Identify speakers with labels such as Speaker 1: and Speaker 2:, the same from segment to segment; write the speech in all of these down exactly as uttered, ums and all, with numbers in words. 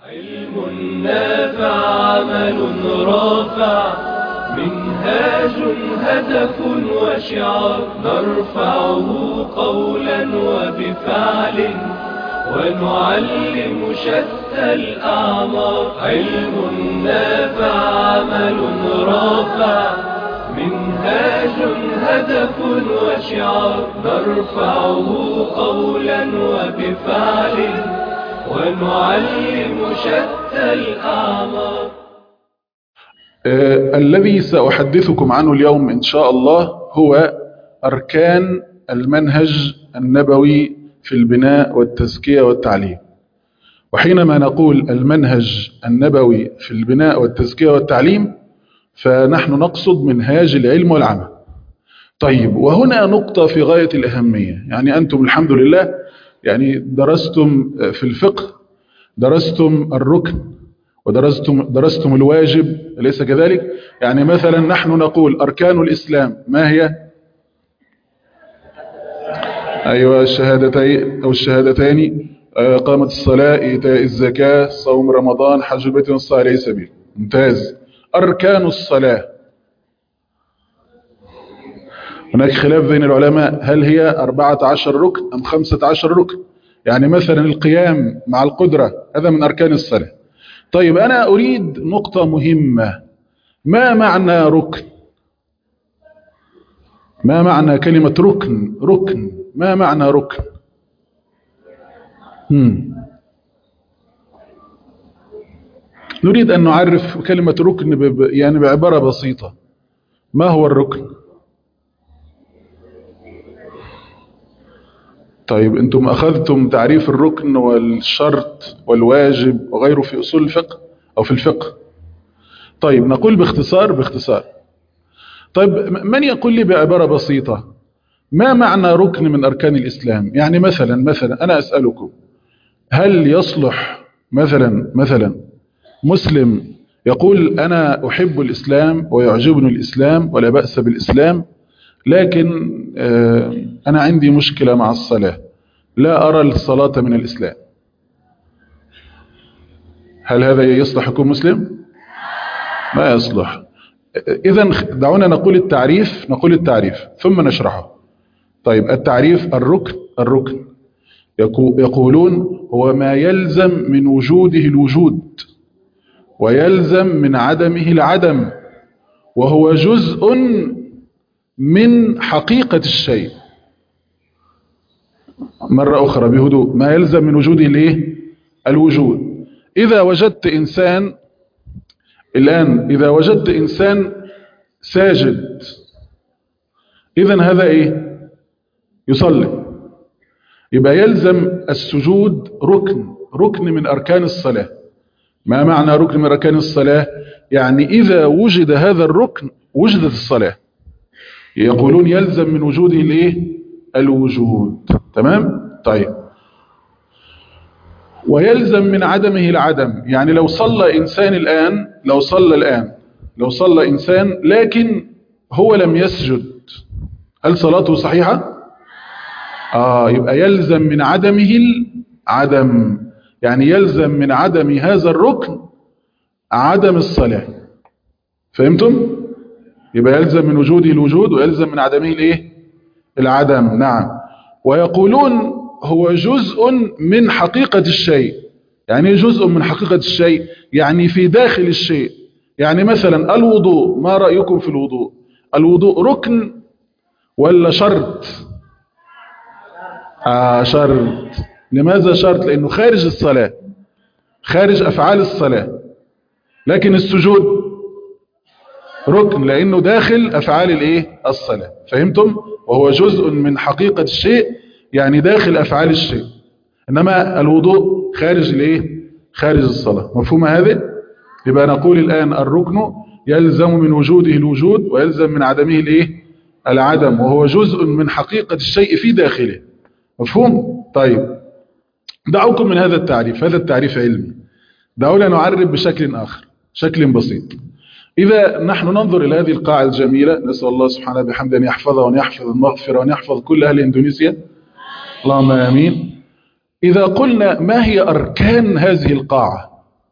Speaker 1: علم نافع عمل رافع منهاج هدف وشعار نرفعه قولا وبفعل ونعلم شتى الأعمار. علم نافع عمل رافع منهاج هدف وشعار نرفعه قولا وبفعل ونعلم شتى الأعمار.
Speaker 2: آه الذي سأحدثكم عنه اليوم إن شاء الله هو أركان المنهج النبوي في البناء والتزكية والتعليم. وحينما نقول المنهج النبوي في البناء والتزكية والتعليم فنحن نقصد منهاج العلم والعمل. طيب، وهنا نقطة في غاية الأهمية. يعني أنتم الحمد لله يعني درستم في الفقه، درستم الركن ودرستم درستم الواجب، أليس كذلك؟ يعني مثلا نحن نقول أركان الإسلام ما هي؟ أيوة، الشهادتين أو الشهادتين، قامت الصلاة، إيتاء الزكاة، صوم رمضان، حج البيت والصلاة عليه سبيل. ممتاز. أركان الصلاة هناك خلاف بين العلماء، هل هي أربعة عشر ركن أم خمسة عشر ركن؟ يعني مثلا القيام مع القدرة هذا من أركان الصلاة. طيب، أنا أريد نقطة مهمة. ما معنى ركن؟ ما معنى كلمة ركن؟ ركن ما معنى ركن؟ هم. نريد أن نعرف كلمة ركن ب... يعني بعبارة بسيطة. ما هو الركن؟ طيب، أنتم أخذتم تعريف الركن والشرط والواجب وغيره في أصول الفقه أو في الفقه. طيب، نقول باختصار باختصار. طيب، من يقول لي بعبارة بسيطة ما معنى ركن من أركان الإسلام؟ يعني مثلا مثلا أنا أسألكم، هل يصلح مثلا مثلا مسلم يقول أنا أحب الإسلام ويعجبني الإسلام ولا بأس بالإسلام، لكن أنا عندي مشكلة مع الصلاة، لا أرى الصلاة من الإسلام، هل هذا يصلح يكون مسلم؟ ما يصلح. إذن دعونا نقول التعريف نقول التعريف ثم نشرحه. طيب، التعريف: الركن الركن يقولون هو ما يلزم من وجوده الوجود ويلزم من عدمه العدم، وهو جزء من حقيقة الشيء. مرة أخرى بهدوء: ما يلزم من وجوده الايه؟ الوجود. إذا وجدت إنسان الآن إذا وجدت إنسان ساجد، إذن هذا إيه؟ يصلي. يبقى يلزم السجود ركن ركن من أركان الصلاة. ما معنى ركن من أركان الصلاة؟ يعني إذا وجد هذا الركن وجدت الصلاة. يقولون يلزم من وجوده الايه؟ الوجود. تمام؟ طيب، ويلزم من عدمه العدم. يعني لو صلى إنسان الآن لو صلى الآن لو صلى إنسان لكن هو لم يسجد، هل صلاته صحيحة؟ آه يبقى يلزم من عدمه العدم. يعني يلزم من عدم هذا الركن عدم الصلاة. فهمتم؟ يبقى يلزم من وجوده الوجود ويلزم من عدمه الايه؟ العدم. نعم. ويقولون هو جزء من حقيقة الشيء. يعني جزء من حقيقة الشيء يعني في داخل الشيء. يعني مثلا الوضوء، ما رأيكم في الوضوء؟ الوضوء ركن ولا شرط؟ آه شرط. لماذا شرط؟ لأنه خارج الصلاة، خارج أفعال الصلاة. لكن السجود ركن لأنه داخل أفعال الايه؟ الصلاة. فهمتم؟ وهو جزء من حقيقة الشيء يعني داخل أفعال الشيء. إنما الوضوء خارج الايه؟ خارج الصلاة. مفهوم هذا؟ يبقى نقول الآن الركن يلزم من وجوده الوجود ويلزم من عدمه الايه؟ العدم، وهو جزء من حقيقة الشيء في داخله. مفهوم؟ طيب، دعوكم من هذا التعريف. هذا التعريف علمي. دعونا نعرب بشكل آخر، شكل بسيط. إذا نحن ننظر إلى هذه القاعة الجميلة، نسأل الله سبحانه بحمد أن يحفظها وأن يحفظ المغفرة وأن يحفظ كل أهل إندونيسيا، اللهم آمين. إذا قلنا ما هي أركان هذه القاعة،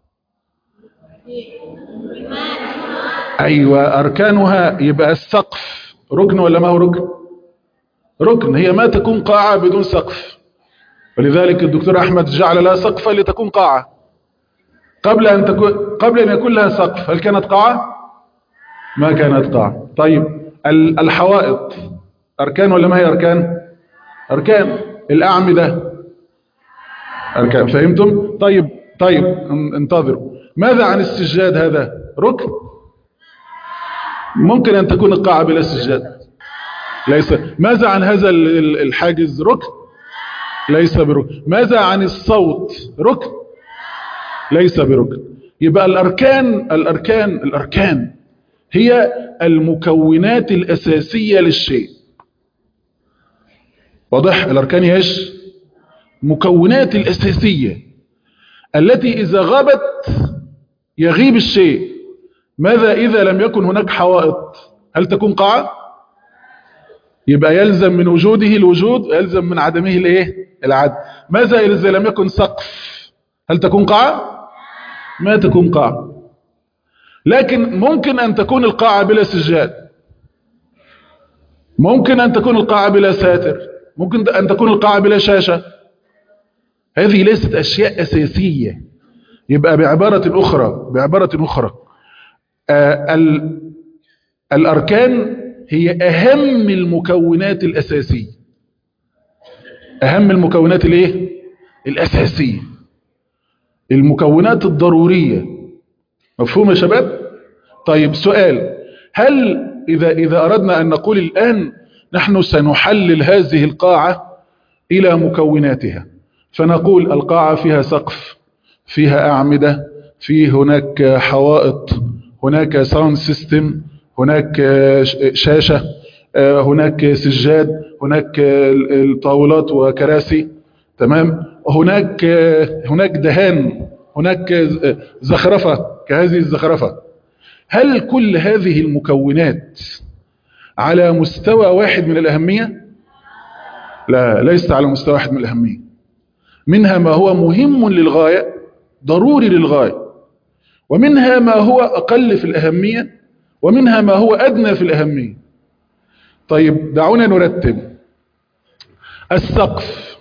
Speaker 2: ايوه اركانها. يبقى السقف ركن ولا ما هو ركن؟ ركن. هي ما تكون قاعة بدون سقف، ولذلك الدكتور احمد جعل لها سقفا لتكون قاعة. قبل ان تكون قبل ان يكون لها سقف هل كانت قاعة؟ ما كانت قاعة. طيب الحوائط اركان ولا ما هي اركان؟ اركان. الاعمدة اركان. فهمتم؟ طيب طيب انتظروا. ماذا عن السجاد؟ هذا ركن. ممكن ان تكون القاعة بلا سجاد، ليس. ماذا عن هذا الحاجز؟ ركن، ليس بركن. ماذا عن الصوت؟ ركن، ليس بركن. يبقى الاركان الاركان الاركان هي المكونات الاساسية للشيء. واضح؟ الاركان هي ايش؟ مكونات الاساسية التي اذا غابت يغيب الشيء. ماذا اذا لم يكن هناك حوائط؟ هل تكون قاعة؟ يبقى يلزم من وجوده الوجود، يلزم من عدمه الايه؟ العدم. ماذا اذا لم يكن سقف؟ هل تكون قاعة؟ ما تكون قاعة. لكن ممكن ان تكون القاعة بلا سجاد، ممكن ان تكون القاعة بلا ساتر، ممكن ان تكون القاعة بلا شاشة. هذه ليست اشياء اساسية. يبقى بعبارة اخرى بعبارة اخرى آه ال الاركان هي اهم المكونات الاساسية. اهم المكونات الايه؟ الاساسية، المكونات الضرورية. مفهوم يا شباب؟ طيب سؤال، هل اذا اذا اردنا ان نقول الان نحن سنحلل هذه القاعة الى مكوناتها، فنقول القاعة فيها سقف، فيها اعمدة، في هناك حوائط، هناك ساوند سيستم، هناك شاشة، هناك سجاد، هناك الطاولات وكراسي، تمام، هناك هناك دهان، هناك زخرفة كهذه الزخرفة. هل كل هذه المكونات على مستوى واحد من الأهمية؟ لا، ليست على مستوى واحد من الأهمية. منها ما هو مهم للغاية ضروري للغاية، ومنها ما هو أقل في الأهمية، ومنها ما هو أدنى في الأهمية. طيب دعونا نرتب. السقف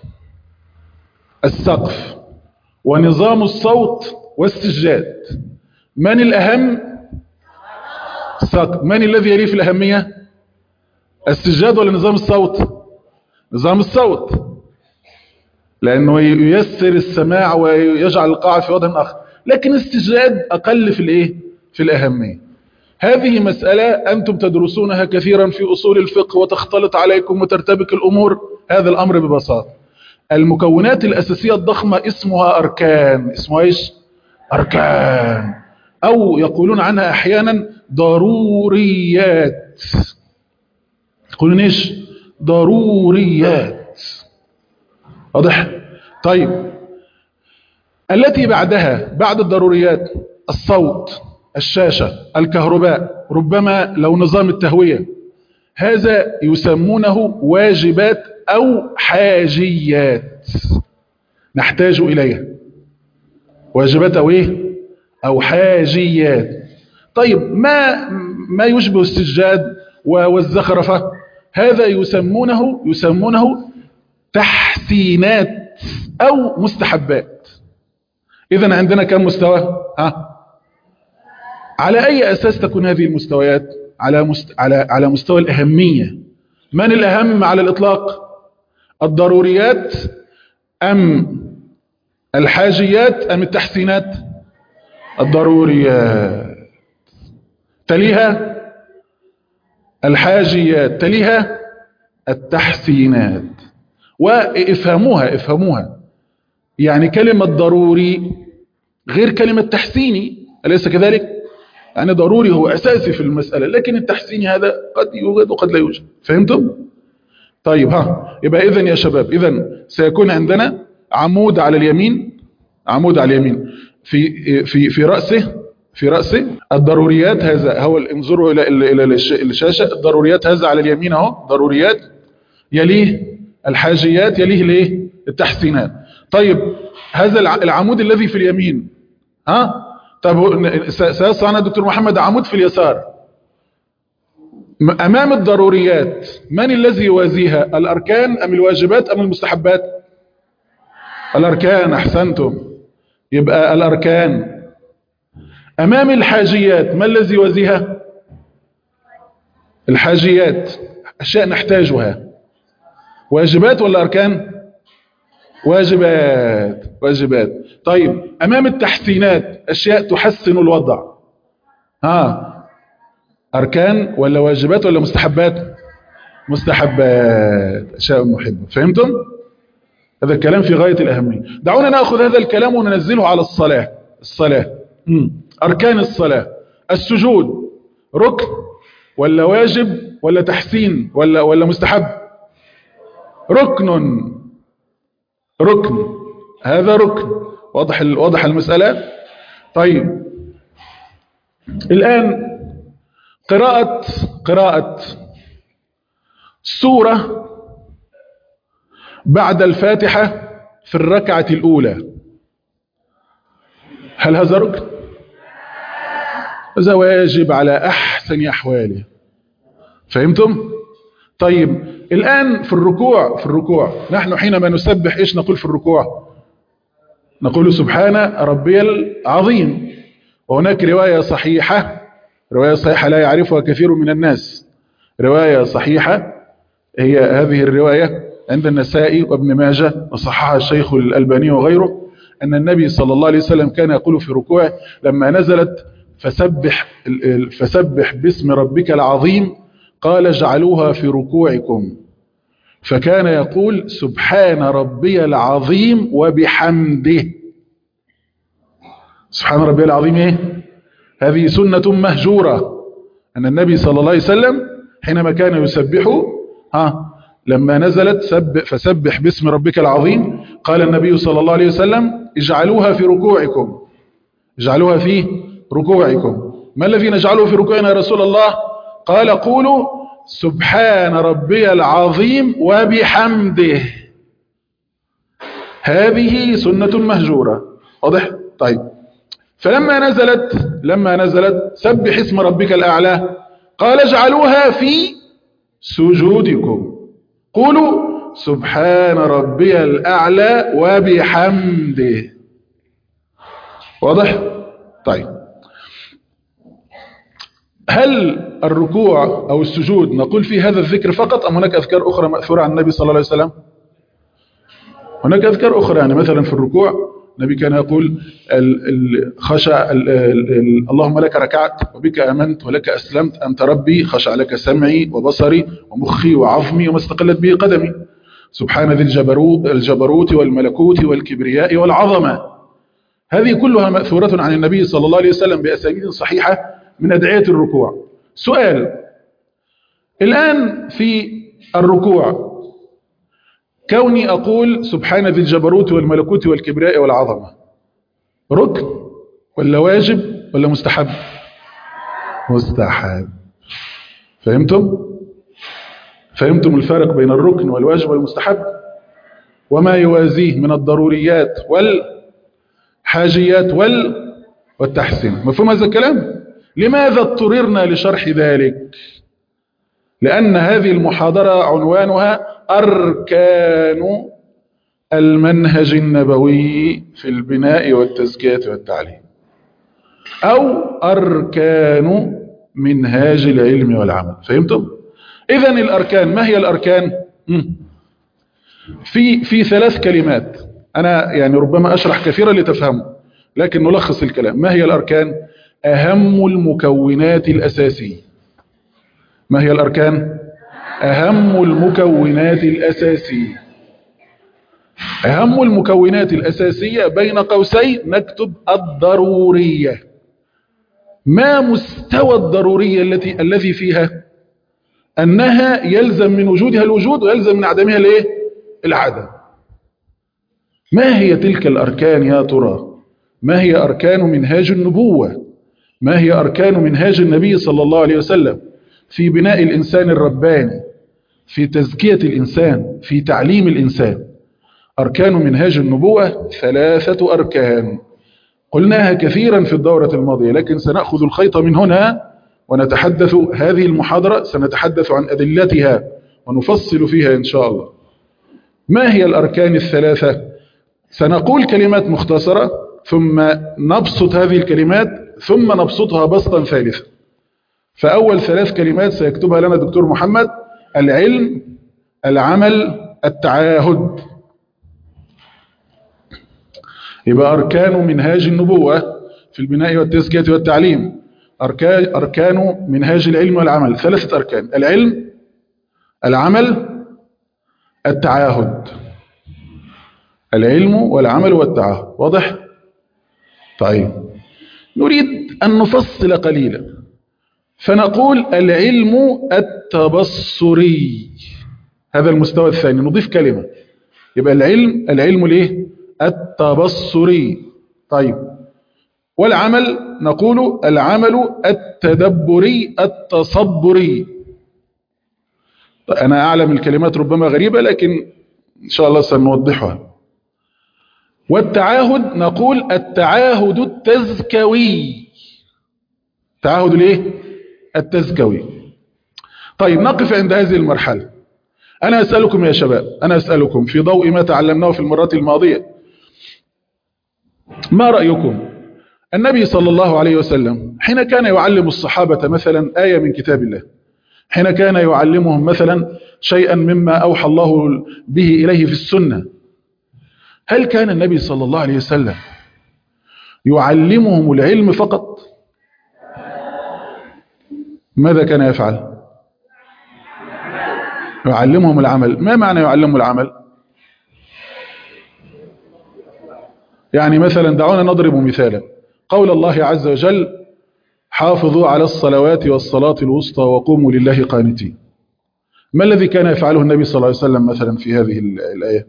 Speaker 2: السقف ونظام الصوت والسجاد، من الأهم؟ السقف. من الذي يليه في الأهمية؟ السجاد ولا نظام الصوت؟ نظام الصوت، لأنه ييسر السماع ويجعل القاعة في وضع آخر. لكن السجاد أقل في الإيه؟ في الأهمية. هذه مسألة أنتم تدرسونها كثيرا في أصول الفقه وتختلط عليكم وترتبك الأمور. هذا الأمر ببساطة. المكونات الأساسية الضخمة اسمها أركان. اسمها إيش؟ أركان، أو يقولون عنها أحيانا ضروريات. يقولون إيش؟ ضروريات. واضح؟ طيب التي بعدها، بعد الضروريات، الصوت، الشاشة، الكهرباء، ربما لو نظام التهوية، هذا يسمونه واجبات أو حاجيات نحتاج إليها. واجبات أو إيه؟ أو حاجيات. طيب ما ما يشبه السجاد والزخرفة، هذا يسمونه يسمونه تحسينات أو مستحبات. إذن عندنا كم مستوى؟ ها؟ على أي أساس تكون هذه المستويات؟ على مست... على على مستوى الأهمية. من الأهم على الإطلاق؟ الضروريات أم الحاجيات أم التحسينات؟ الضروريات، تليها الحاجيات، تليها التحسينات. وافهموها افهموها يعني كلمة ضروري غير كلمة تحسيني، أليس كذلك؟ يعني ضروري هو أساسي في المسألة، لكن التحسيني هذا قد يوجد وقد لا يوجد. فهمتم؟ طيب ها، يبقى إذن يا شباب، إذن سيكون عندنا عمود على اليمين، عمود على اليمين في في في رأسه في رأسه الضروريات. هذا هو، انظروا إلى إلى الشاشة. الضروريات هذا على اليمين أهو، ضروريات، يليه الحاجيات، يليه الايه؟ التحسينات. طيب هذا العمود الذي في اليمين، ها، طب سيصل عنها الدكتور محمد عمود في اليسار. أمام الضروريات من الذي يوازيها؟ الأركان أم الواجبات أم المستحبات؟ الأركان. أحسنتم، يبقى الأركان. أمام الحاجيات ما الذي يوازيها؟ الحاجيات، أشياء نحتاجها. واجبات ولا أركان؟ واجبات. واجبات. طيب أمام التحسينات، أشياء تحسن الوضع، ها أركان ولا واجبات ولا مستحبات؟ مستحبات، أشياء محبة. فهمتم؟ هذا الكلام في غاية الأهمية. دعونا نأخذ هذا الكلام وننزله على الصلاة. الصلاة مم. أركان الصلاة، السجود ركن ولا واجب ولا تحسين ولا ولا مستحب؟ ركن. ركن، هذا ركن. واضح واضح المسألة. طيب الآن قراءة قراءة سورة بعد الفاتحة في الركعة الأولى، هل هذا ركن؟ هذا واجب على أحسن أحواله. فهمتم؟ طيب الآن في الركوع، في الركوع نحن حينما نسبح إيش نقول في الركوع؟ نقول سبحان ربي العظيم. وهناك رواية صحيحة، رواية صحيحة لا يعرفها كثير من الناس، رواية صحيحة هي هذه الرواية عند النسائي وابن ماجه وصححها الشيخ الألباني وغيره، أن النبي صلى الله عليه وسلم كان يقول في ركوعه لما نزلت فسبح, فسبح باسم ربك العظيم، قال اجعلوها في ركوعكم، فكان يقول سبحان ربي العظيم وبحمده. سبحان ربي العظيم ايه؟ هذه سنة مهجورة، أن النبي صلى الله عليه وسلم حينما كان يسبح ها لما نزلت سب فسبح باسم ربك العظيم، قال النبي صلى الله عليه وسلم اجعلوها في ركوعكم، اجعلوها في ركوعكم. ما الذي نجعله في ركوعنا يا رسول الله؟ قال قولوا سبحان ربي العظيم وبحمده. هذه سنة مهجورة. واضح؟ طيب فلما نزلت لما نزلت سبح اسم ربك الأعلى، قال اجعلوها في سجودكم، قولوا سبحان ربي الأعلى وبحمده. واضح؟ طيب هل الركوع أو السجود نقول في هذا الذكر فقط أم هناك أذكار أخرى مأثورة عن النبي صلى الله عليه وسلم؟ هناك أذكار أخرى، يعني مثلا في الركوع النبي كان يقول خشع اللهم لك ركعت وبك آمنت ولك أسلمت أنت ربي، خشع لك سمعي وبصري ومخي وعظمي وما استقلت به قدمي، سبحان ذي الجبروت, الجبروت والملكوت والكبرياء والعظمة. هذه كلها مأثورة عن النبي صلى الله عليه وسلم بأسانيد صحيحة من أدعية الركوع. سؤال الآن في الركوع، كوني أقول سبحان ذي الجبروت والملكوت والكبرياء والعظمة، ركن ولا واجب ولا مستحب؟ مستحب. فهمتم؟ فهمتم الفرق بين الركن والواجب والمستحب وما يوازيه من الضروريات والحاجيات وال والتحسين؟ مفهوم هذا الكلام؟ لماذا اضطررنا لشرح ذلك؟ لأن هذه المحاضرة عنوانها أركان المنهج النبوي في البناء والتزكية والتعليم، أو أركان منهاج العلم والعمل. فهمتم؟ إذن الأركان، ما هي الأركان؟ في في ثلاث كلمات، أنا يعني ربما أشرح كثيرا لتفهموا، لكن نلخص الكلام. ما هي الأركان؟ أهم المكونات الأساسية. ما هي الأركان؟ أهم المكونات الأساسية. أهم المكونات الأساسية بين قوسين نكتب الضرورية. ما مستوى الضرورية التي الذي فيها؟ أنها يلزم من وجودها الوجود ويلزم من عدمها الايه؟ العدم. ما هي تلك الأركان يا ترى؟ ما هي أركان منهاج النبوة؟ ما هي أركان منهاج النبي صلى الله عليه وسلم في بناء الإنسان الرباني، في تزكية الإنسان، في تعليم الإنسان؟ أركان منهاج النبوة ثلاثة أركان. قلناها كثيرا في الدورة الماضية، لكن سنأخذ الخيط من هنا ونتحدث هذه المحاضرة سنتحدث عن أدلتها ونفصل فيها إن شاء الله. ما هي الأركان الثلاثة؟ سنقول كلمات مختصرة ثم نبسط هذه الكلمات ثم نبسطها بسطا ثالثا. فأول ثلاث كلمات سيكتبها لنا دكتور محمد: العلم، العمل، التعاهد. يبقى أركان منهاج النبوة في البناء والتزكية والتعليم، أركان, أركان منهاج العلم والعمل، ثلاثة أركان: العلم، العمل، التعاهد. العلم والعمل والتعاهد، واضح؟ طيب نريد أن نفصل قليلا فنقول العلم التبصري، هذا المستوى الثاني، نضيف كلمة. يبقى العلم العلم ليه؟ التبصري. طيب والعمل نقول العمل التدبري التصبري. طيب أنا أعلم الكلمات ربما غريبة لكن إن شاء الله سنوضحها. والتعاهد نقول التعاهد التزكوي. تعاهد ليه؟ التزكوي. طيب نقف عند هذه المرحلة. أنا أسألكم يا شباب، أنا أسألكم في ضوء ما تعلمناه في المرات الماضية، ما رأيكم النبي صلى الله عليه وسلم حين كان يعلم الصحابة مثلا آية من كتاب الله، حين كان يعلمهم مثلا شيئا مما أوحى الله به إليه في السنة، هل كان النبي صلى الله عليه وسلم يعلمهم العلم فقط؟ ماذا كان يفعل؟ يعلمهم العمل. ما معنى يعلمهم العمل؟ يعني مثلا دعونا نضرب مثالا، قول الله عز وجل: حافظوا على الصلوات والصلاة الوسطى وقوموا لله قانتين. ما الذي كان يفعله النبي صلى الله عليه وسلم مثلا في هذه الآية؟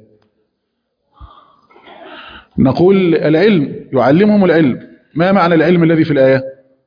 Speaker 2: نقول العلم، يعلمهم العلم. ما معنى العلم الذي في الآية؟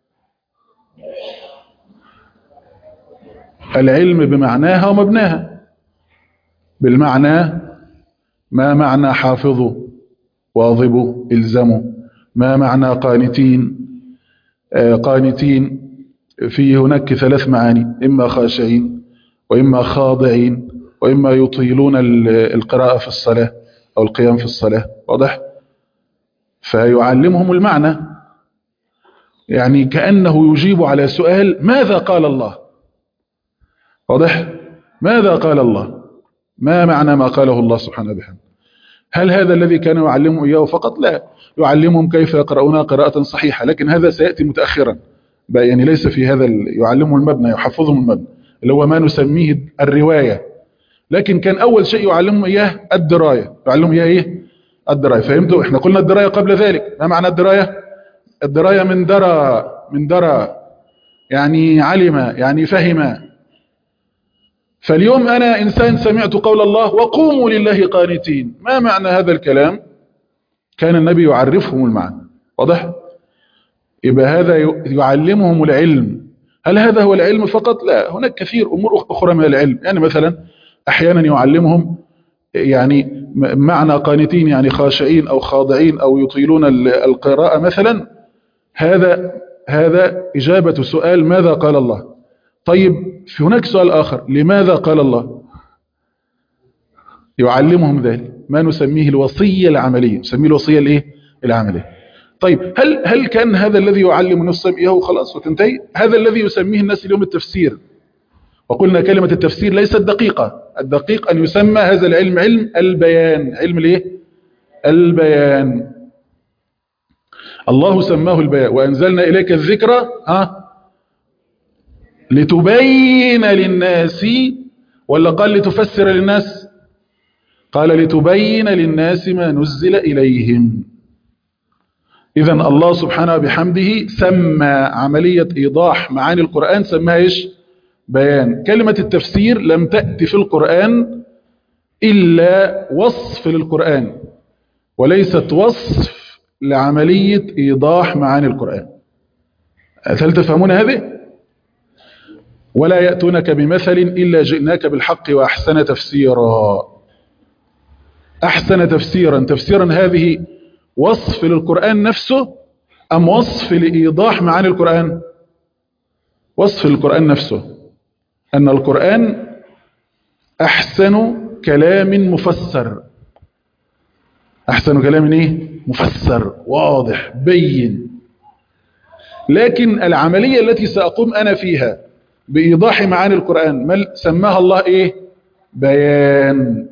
Speaker 2: العلم بمعناها ومبناها. بالمعنى ما معنى حافظوا واظبوا الزموا؟ ما معنى قانتين؟ آه قانتين في هناك ثلاث معاني: إما خاشعين وإما خاضعين وإما يطيلون القراءة في الصلاة أو القيام في الصلاة، واضح؟ فيعلمهم المعنى، يعني كأنه يجيب على سؤال: ماذا قال الله؟ واضح؟ ماذا قال الله؟ ما معنى ما قاله الله سبحانه وتعالى؟ هل هذا الذي كان يعلمهم إياه فقط؟ لا، يعلمهم كيف يقرؤون قراءة صحيحة، لكن هذا سيأتي متأخرا، يعني ليس في هذا. يعلمهم المبنى، يحفظهم المبنى اللي هو ما نسميه الرواية، لكن كان أول شيء يعلمهم إياه الدراية. يعلمهم إياه إيه؟ الدراية. فهمتوا؟ إحنا قلنا الدراية قبل ذلك. ما معنى الدراية؟ الدراية من درى، من درى يعني علم، يعني فهم. فاليوم أنا إنسان سمعت قول الله: وقوموا لله قانتين. ما معنى هذا الكلام؟ كان النبي يعرفهم المعنى، واضح؟ يبقى هذا يعلمهم العلم. هل هذا هو العلم فقط؟ لا، هناك كثير أمور أخرى من العلم. يعني مثلا أحيانا يعلمهم يعني معنى قانتين يعني خاشعين أو خاضعين أو يطيلون القراءة مثلا. هذا هذا إجابة سؤال: ماذا قال الله؟ طيب في هناك سؤال آخر: لماذا قال الله؟ يعلمهم ذلك، ما نسميه الوصية العملية. نسميه الوصية الايه؟ العملية. طيب هل هل كان هذا الذي يعلم الناس إياه خلاص وتنتهي؟ هذا الذي يسميه الناس اليوم التفسير. وقلنا كلمة التفسير ليست دقيقة. الدقيق أن يسمى هذا العلم علم البيان. علم الايه؟ البيان. الله سماه البيان: وأنزلنا إليك الذكرى ها لتبين للناس، ولا قال لتفسر للناس؟ قال لتبين للناس ما نزل إليهم. إذن الله سبحانه بحمده سمى عملية إيضاح معاني القرآن سماها إيش؟ بيان. كلمة التفسير لم تأتي في القرآن إلا وصف للقرآن، وليست وصف لعملية إيضاح معاني القرآن. هل تفهمون هذه؟ ولا يأتونك بمثل إلا جئناك بالحق وأحسن تفسيرا. أحسن تفسيرا، تفسيرا هذه وصف للقرآن نفسه أم وصف لإيضاح معاني القرآن؟ وصف القرآن نفسه، أن القرآن أحسن كلام مفسر. أحسن كلام إيه؟ مفسر واضح بين. لكن العملية التي سأقوم أنا فيها بإيضاح معاني القرآن ما سماها الله إيه؟ بيان.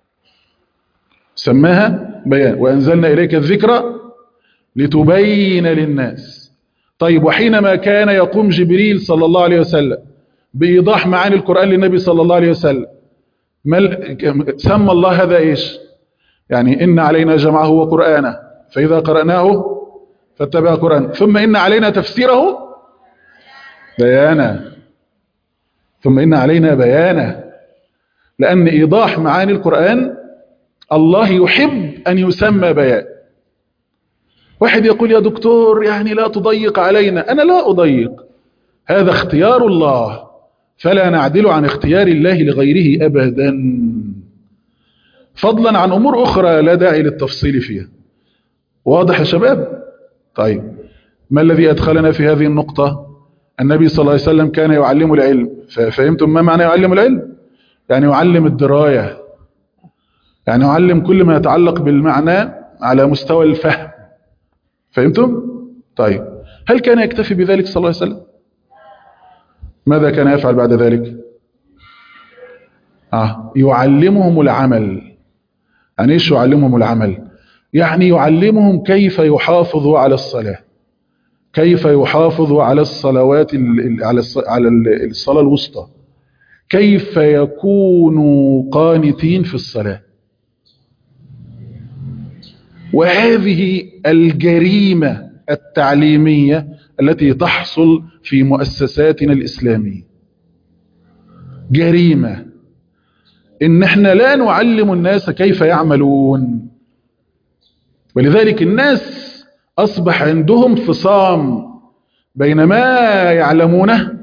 Speaker 2: سماها بيان. وأنزلنا إليك الذكر لتبين للناس. طيب، وحينما كان يقوم جبريل صلى الله عليه وسلم بإيضاح معاني القرآن للنبي صلى الله عليه وسلم سمى الله هذا إيش؟ يعني إن علينا جمعه وقرآنه فإذا قرأناه فاتبع قرآن، ثم إن علينا تفسيره بيانا، ثم إن علينا بيانا. لأن إيضاح معاني القرآن الله يحب أن يسمى بيان. واحد يقول يا دكتور يعني لا تضيق علينا. أنا لا أضيق، هذا اختيار الله، فلا نعدل عن اختيار الله لغيره أبدا، فضلا عن أمور أخرى لا داعي للتفصيل فيها. واضح يا شباب؟ طيب، ما الذي أدخلنا في هذه النقطة؟ النبي صلى الله عليه وسلم كان يعلم العلم. فهمتم ما معنى يعلم العلم؟ يعني يعلم الدراية، يعني يعلم كل ما يتعلق بالمعنى على مستوى الفهم. فهمتم؟ طيب، هل كان يكتفي بذلك صلى الله عليه وسلم؟ ماذا كان يفعل بعد ذلك؟ آه يعلمهم العمل. يعني ايش يعلمهم العمل؟ يعني يعلمهم كيف يحافظوا على الصلاة، كيف يحافظوا على الصلوات على على الصلاة الوسطى، كيف يكونوا قانتين في الصلاة. وهذه الجريمة التعليمية التي تحصل في مؤسساتنا الإسلامية، جريمة إن احنا لا نعلم الناس كيف يعملون. ولذلك الناس أصبح عندهم فصام بين ما يعلمونه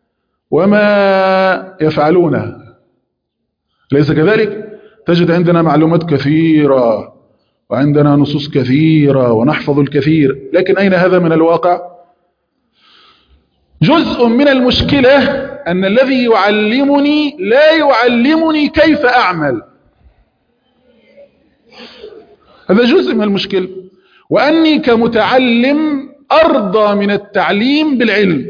Speaker 2: وما يفعلونه. ليس كذلك؟ تجد عندنا معلومات كثيرة وعندنا نصوص كثيرة ونحفظ الكثير، لكن أين هذا من الواقع؟ جزء من المشكلة أن الذي يعلمني لا يعلمني كيف أعمل. هذا جزء من المشكلة. وأني كمتعلم أرضى من التعليم بالعلم.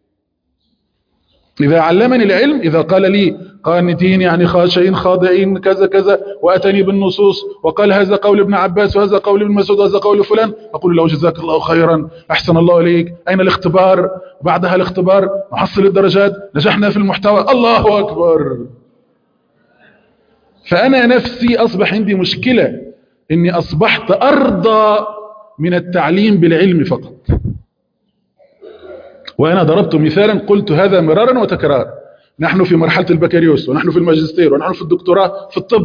Speaker 2: إذا علمني العلم، إذا قال لي قانتين يعني خاشعين خاضعين كذا كذا، وأتني بالنصوص وقال هذا قول ابن عباس وهذا قول ابن مسعود وهذا قول فلان، أقول له جزاك الله خيرا، أحسن الله إليك، أين الاختبار؟ بعدها الاختبار، نحصل الدرجات، نجحنا في المحتوى، الله أكبر. فأنا نفسي أصبح عندي مشكلة إني أصبحت أرضى من التعليم بالعلم فقط. وأنا ضربت مثالا قلت هذا مرارا وتكرارا. نحن في مرحلة البكالوريوس ونحن في الماجستير ونحن في الدكتوراه في الطب.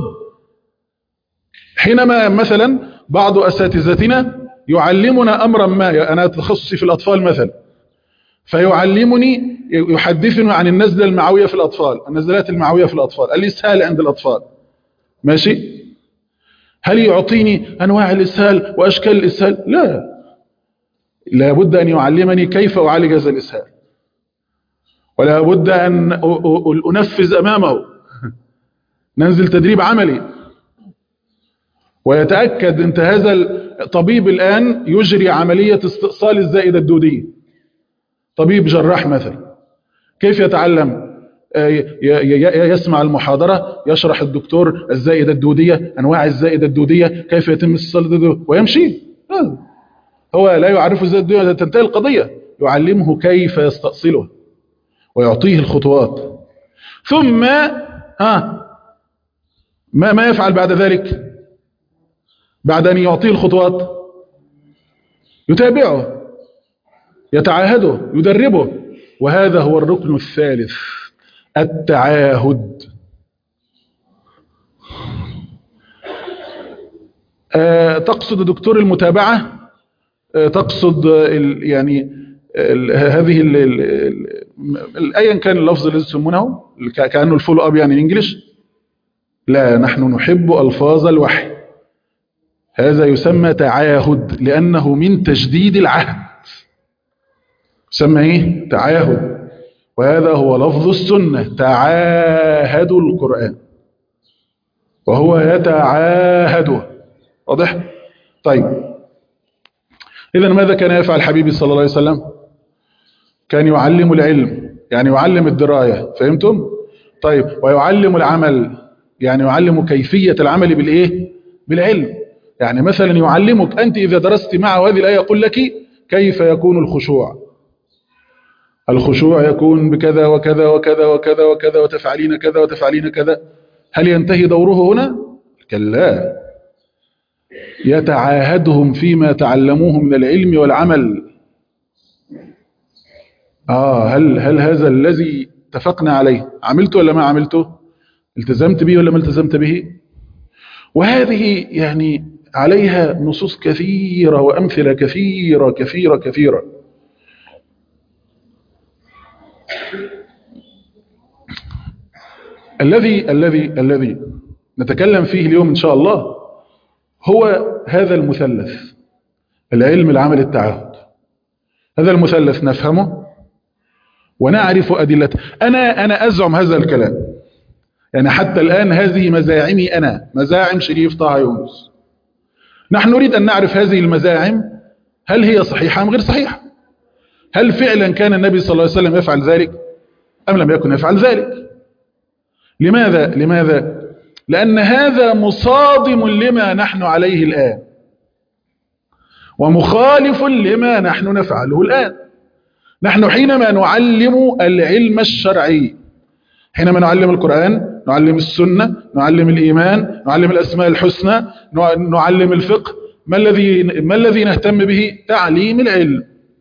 Speaker 2: حينما مثلا بعض أساتذتنا يعلمنا أمرا ما، أنا تخصصي في الأطفال مثلا، فيعلمني يحدثني عن النزلة المعوية في الأطفال، النزلات المعوية في الأطفال، الإسهال عند الأطفال، ماشي؟ هل يعطيني أنواع الإسهال وأشكال الإسهال؟ لا، لابد أن يعلمني كيف أعالج هذا الإسهال، ولا بد أن أنفذ أمامه، ننزل تدريب عملي، ويتأكد أنت هذا الطبيب الآن يجري عملية استئصال الزائدة الدودية. طبيب جراح مثلا كيف يتعلم؟ يسمع المحاضرة، يشرح الدكتور الزائدة الدودية، أنواع الزائدة الدودية، كيف يتم استئصال الدودية، ويمشي. هو لا يعرف الزائدة الدودية، تنتهي القضية. يعلمه كيف يستأصله ويعطيه الخطوات. ثم ها ما ما يفعل بعد ذلك؟ بعد أن يعطيه الخطوات يتابعه، يتعاهده، يدربه. وهذا هو الركن الثالث، التعاهد. أه تقصد دكتور المتابعة؟ أه تقصد ال يعني ال هذه ال ال أيا كان اللفظ الذي يسمونه كأنه الفولو أب يعني إنجليش. لا، نحن نحب ألفاظ الوحي. هذا يسمى تعاهد لأنه من تجديد العهد، يسمى ايه؟ تعاهد. وهذا هو لفظ السنة، تعاهدوا القرآن وهو يتعاهده. واضح؟ طيب، إذن ماذا كان يفعل حبيبي صلى الله عليه وسلم؟ كان يعلم العلم، يعني يعلم الدراية، فهمتم؟ طيب، ويعلم العمل، يعني يعلم كيفية العمل بالإيه؟ بالعلم. يعني مثلا يعلمك أنت إذا درست معه هذه الآية يقول لك كيف يكون الخشوع. الخشوع يكون بكذا وكذا وكذا وكذا وكذا وتفعلين كذا وتفعلين كذا. هل ينتهي دوره هنا؟ كلا، يتعاهدهم فيما تعلموه من العلم والعمل. آه هل هل هذا الذي اتفقنا عليه عملته ولا ما عملته؟ التزمت به ولا ما التزمت به؟ وهذه يعني عليها نصوص كثيرة وأمثلة كثيرة كثيرة كثيرة. الذي الذي الذي نتكلم فيه اليوم إن شاء الله هو هذا المثلث، العلم، العمل، التعاهد. هذا المثلث نفهمه ونعرف أدلته. أنا أنا أزعم هذا الكلام، يعني حتى الآن هذه مزاعمي أنا، مزاعم شريف طه يونس. نحن نريد أن نعرف هذه المزاعم هل هي صحيحة أم غير صحيحة. هل فعلا كان النبي صلى الله عليه وسلم يفعل ذلك أم لم يكن يفعل ذلك؟ لماذا؟ لماذا؟ لأن هذا مصادم لما نحن عليه الآن ومخالف لما نحن نفعله الآن. نحن حينما نعلم العلم الشرعي، حينما نعلم القرآن، نعلم السنة، نعلم الإيمان، نعلم الأسماء الحسنى، نعلم الفقه، ما الذي ما الذي نهتم به؟ تعليم العلم.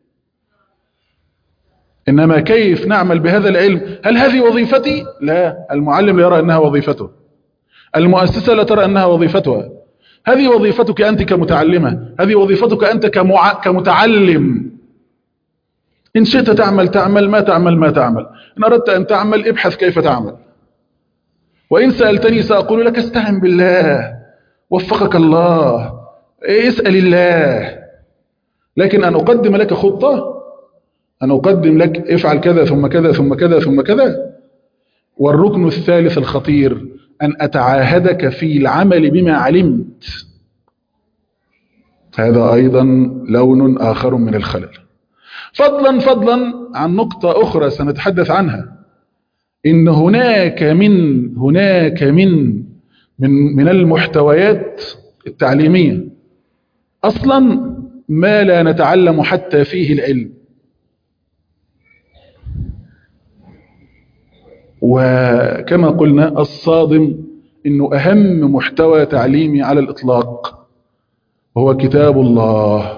Speaker 2: إنما كيف نعمل بهذا العلم؟ هل هذه وظيفتي؟ لا، المعلم لا يرى أنها وظيفته، المؤسسة لا ترى أنها وظيفتها. هذه وظيفتك أنت كمتعلمة، هذه وظيفتك أنت كمع... كمتعلم. إن شئت تعمل تعمل، ما تعمل ما تعمل. إن أردت أن تعمل ابحث كيف تعمل، وإن سألتني سأقول لك استعن بالله، وفقك الله، اسأل الله. لكن أن أقدم لك خطة، أن أقدم لك افعل كذا ثم كذا ثم كذا ثم كذا. والركن الثالث الخطير أن أتعاهدك في العمل بما علمت. هذا أيضا لون آخر من الخلل. فضلا فضلا عن نقطة أخرى سنتحدث عنها، إن هناك من هناك من من من المحتويات التعليمية أصلا ما لا نتعلم حتى فيه العلم. وكما قلنا الصادم إنه أهم محتوى تعليمي على الإطلاق هو كتاب الله.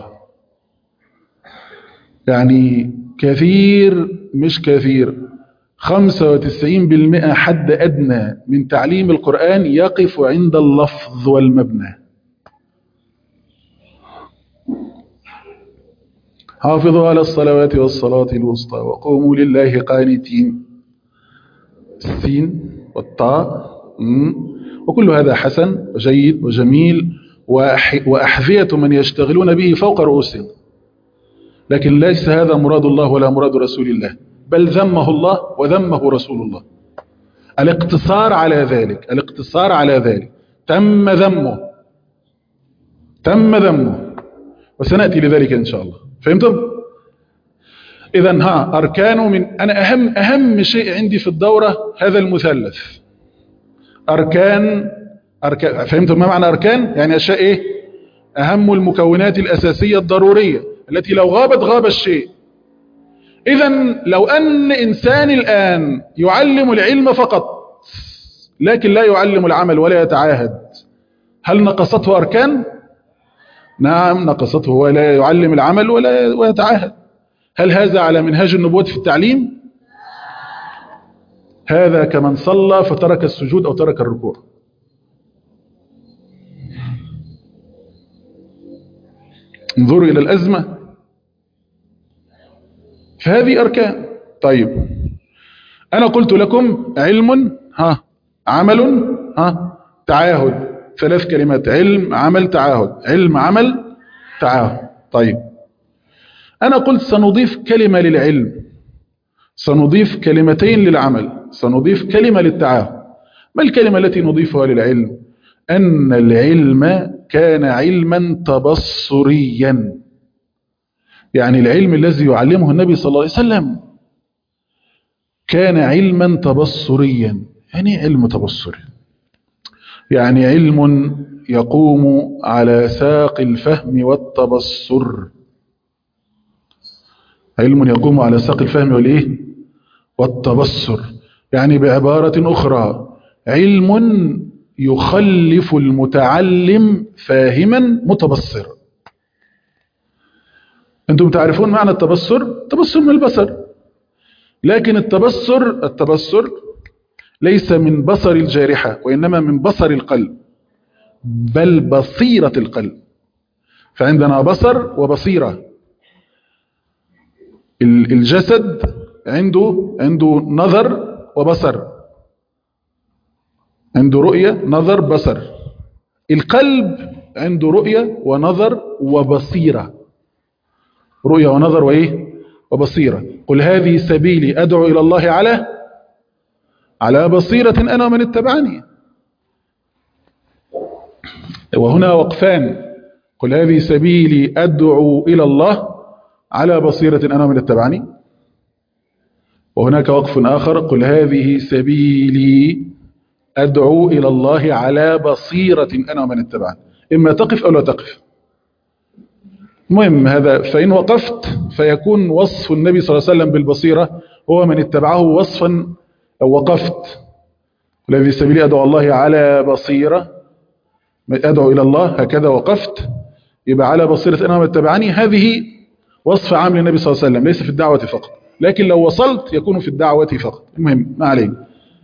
Speaker 2: يعني كثير مش كثير، خمسة وتسعين بالمئة حد أدنى من تعليم القرآن يقف عند اللفظ والمبنى. حافظوا على الصلوات والصلاة الوسطى وقوموا لله قانتين، السين والطاء، وكل هذا حسن وجيد وجميل وأحذية من يشتغلون به فوق رؤوسهم، لكن ليس هذا مراد الله ولا مراد رسول الله، بل ذمه الله وذمه رسول الله. الاقتصار على ذلك، الاقتصار على ذلك تم ذمه، تم ذمه، وسنأتي لذلك إن شاء الله. فهمتم؟ إذن ها أركان من أنا أهم أهم شيء عندي في الدورة هذا المثلث. أركان أركان فهمتم ما معنى أركان؟ يعني أشياء إيه؟ أهم المكونات الأساسية الضرورية التي لو غابت غاب الشيء. إذن لو أن إنسان الآن يعلم العلم فقط لكن لا يعلم العمل ولا يتعاهد، هل نقصته أركان؟ نعم نقصته، ولا يعلم العمل ولا يتعاهد. هل هذا على منهاج النبوة في التعليم؟ هذا كمن صلى فترك السجود أو ترك الركوع. انظروا إلى الأزمة. فهذه أركان. طيب أنا قلت لكم علم، ها، عمل، ها، تعاهد. ثلاث كلمات: علم عمل تعاهد، علم عمل تعاهد. طيب أنا قلت سنضيف كلمة للعلم، سنضيف كلمتين للعمل، سنضيف كلمة للتعاهد. ما الكلمة التي نضيفها للعلم؟ أن العلم كان علما تبصريا، يعني العلم الذي يعلمه النبي صلى الله عليه وسلم كان علما تبصريا. يعني علم تبصري، يعني علم يقوم على ساق الفهم والتبصر، علم يقوم على ساق الفهم والإيه؟ والتبصر. يعني بعبارة أخرى علم يخلف المتعلم فاهما متبصرا. أنتم تعرفون معنى التبصر؟ التبصر من البصر، لكن التبصر التبصر ليس من بصر الجارحة وإنما من بصر القلب، بل بصيرة القلب. فعندنا بصر وبصيرة. الجسد عنده عنده نظر وبصر، عنده رؤية نظر بصر. القلب عنده رؤية ونظر وبصيرة، رؤية ونظر وإيه؟ وبصيرة. قل هذه سبيلي أدعو إلى الله على على بصيرة أنا ومن اتبعني. وهنا وقفان: قل هذه سبيلي أدعو إلى الله على بصيرة أنا ومن اتبعني. وهناك وقف آخر: قل هذه سبيلي أدعو إلى الله على بصيرة أنا ومن اتبعني. إما تقف أو لا تقف. المهم هذا، فإن وقفت فيكون وصف النبي صلى الله عليه وسلم بالبصيرة هو من اتبعه وصفا. لو وقفت قل هذه سبيلي أدعو الله على بصيرة، أدعو إلى الله هكذا وقفت، يبقى على بصيرة أنا ومن اتبعني. هذه وصف عام للنبي صلى الله عليه وسلم، ليس في الدعوة فقط، لكن لو وصلت يكون في الدعوة فقط. المهم ما علينا.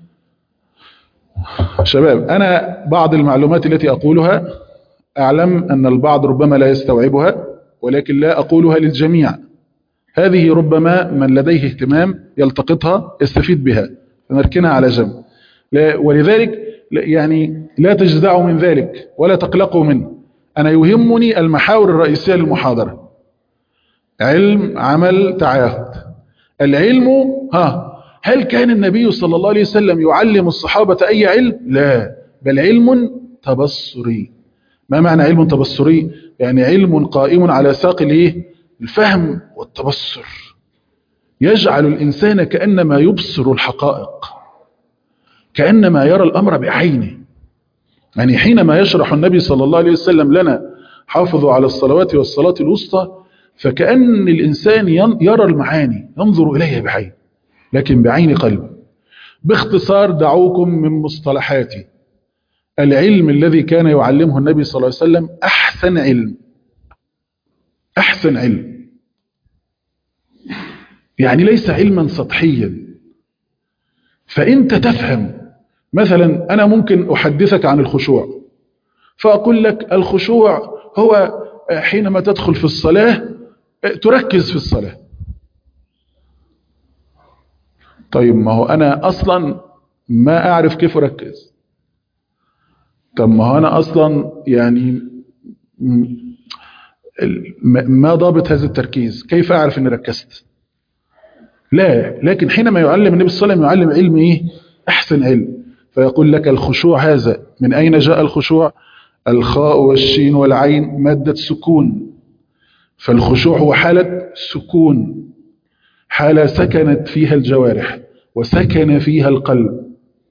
Speaker 2: شباب، أنا بعض المعلومات التي أقولها أعلم أن البعض ربما لا يستوعبها، ولكن لا أقولها للجميع. هذه ربما من لديه اهتمام يلتقطها يستفيد بها، فنركنها على جنب. ولذلك يعني لا تجزعوا من ذلك ولا تقلقوا منه. أنا يهمني المحاور الرئيسية للمحاضرة: علم عمل تعاهد. العلم، ها هل كان النبي صلى الله عليه وسلم يعلم الصحابة أي علم؟ لا، بل علم تبصري. ما معنى علم تبصري؟ يعني علم قائم على ساق الايه؟ الفهم والتبصر، يجعل الإنسان كأنما يبصر الحقائق، كأنما يرى الأمر بعينه. يعني حينما يشرح النبي صلى الله عليه وسلم لنا حافظوا على الصلوات والصلاة الوسطى، فكأن الإنسان يرى المعاني، ينظر إليها بعين، لكن بعين قلب. باختصار دعوكم من مصطلحاتي: العلم الذي كان يعلمه النبي صلى الله عليه وسلم أحسن علم، أحسن علم، يعني ليس علما سطحيا. فأنت تفهم مثلا، أنا ممكن أحدثك عن الخشوع فأقول لك الخشوع هو حينما تدخل في الصلاة تركز في الصلاة. طيب ما هو أنا أصلا ما أعرف كيف أركز. طب ما هو أنا أصلا يعني ما ضابط هذا التركيز، كيف أعرف أني ركزت؟ لا، لكن حينما يعلم النبي صلى الله عليه وسلم يعلم علم إيه؟ أحسن علم. فيقول لك الخشوع هذا من أين جاء الخشوع؟ الخاء والشين والعين مادة سكون، فالخشوع هو حالة سكون، حالة سكنت فيها الجوارح وسكن فيها القلب.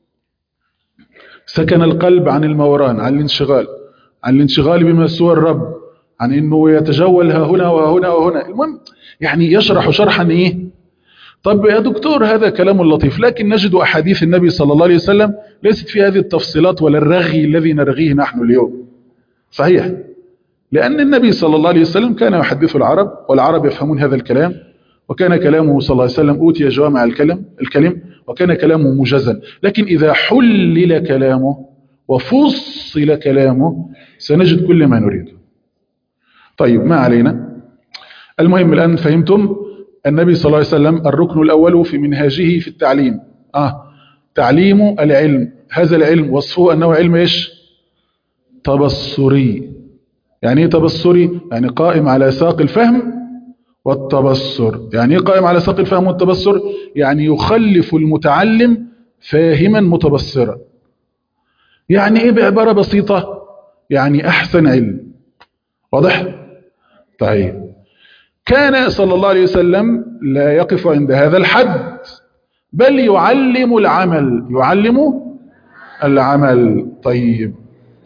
Speaker 2: سكن القلب عن الموران، عن الانشغال، عن الانشغال بما سوى الرب، عن انه يتجول ها هنا وهنا وهنا. المهم يعني يشرح شرحا ايه. طب يا دكتور هذا كلام لطيف، لكن نجد احاديث النبي صلى الله عليه وسلم ليست في هذه التفصيلات ولا الرغي الذي نرغيه نحن اليوم. صحيح، لان النبي صلى الله عليه وسلم كان يحدث العرب والعرب يفهمون هذا الكلام، وكان كلامه صلى الله عليه وسلم أوتي جوامع الكلم الكلم وكان كلامه موجزا. لكن إذا حلل كلامه وفصل كلامه سنجد كل ما نريده. طيب ما علينا. المهم الآن فهمتم النبي صلى الله عليه وسلم الركن الأول في منهاجه في التعليم آه تعليم العلم. هذا العلم وصفه أنه علم إيش؟ تبصري. يعني ايه تبصري؟ يعني قائم على ساق الفهم والتبصر. يعني ايه قائم على ساق الفهم والتبصر؟ يعني يخلف المتعلم فاهما متبصرا. يعني ايه بعبارة بسيطة؟ يعني احسن علم. واضح؟ طيب، كان صلى الله عليه وسلم لا يقف عند هذا الحد، بل يعلم العمل. يعلم العمل. طيب،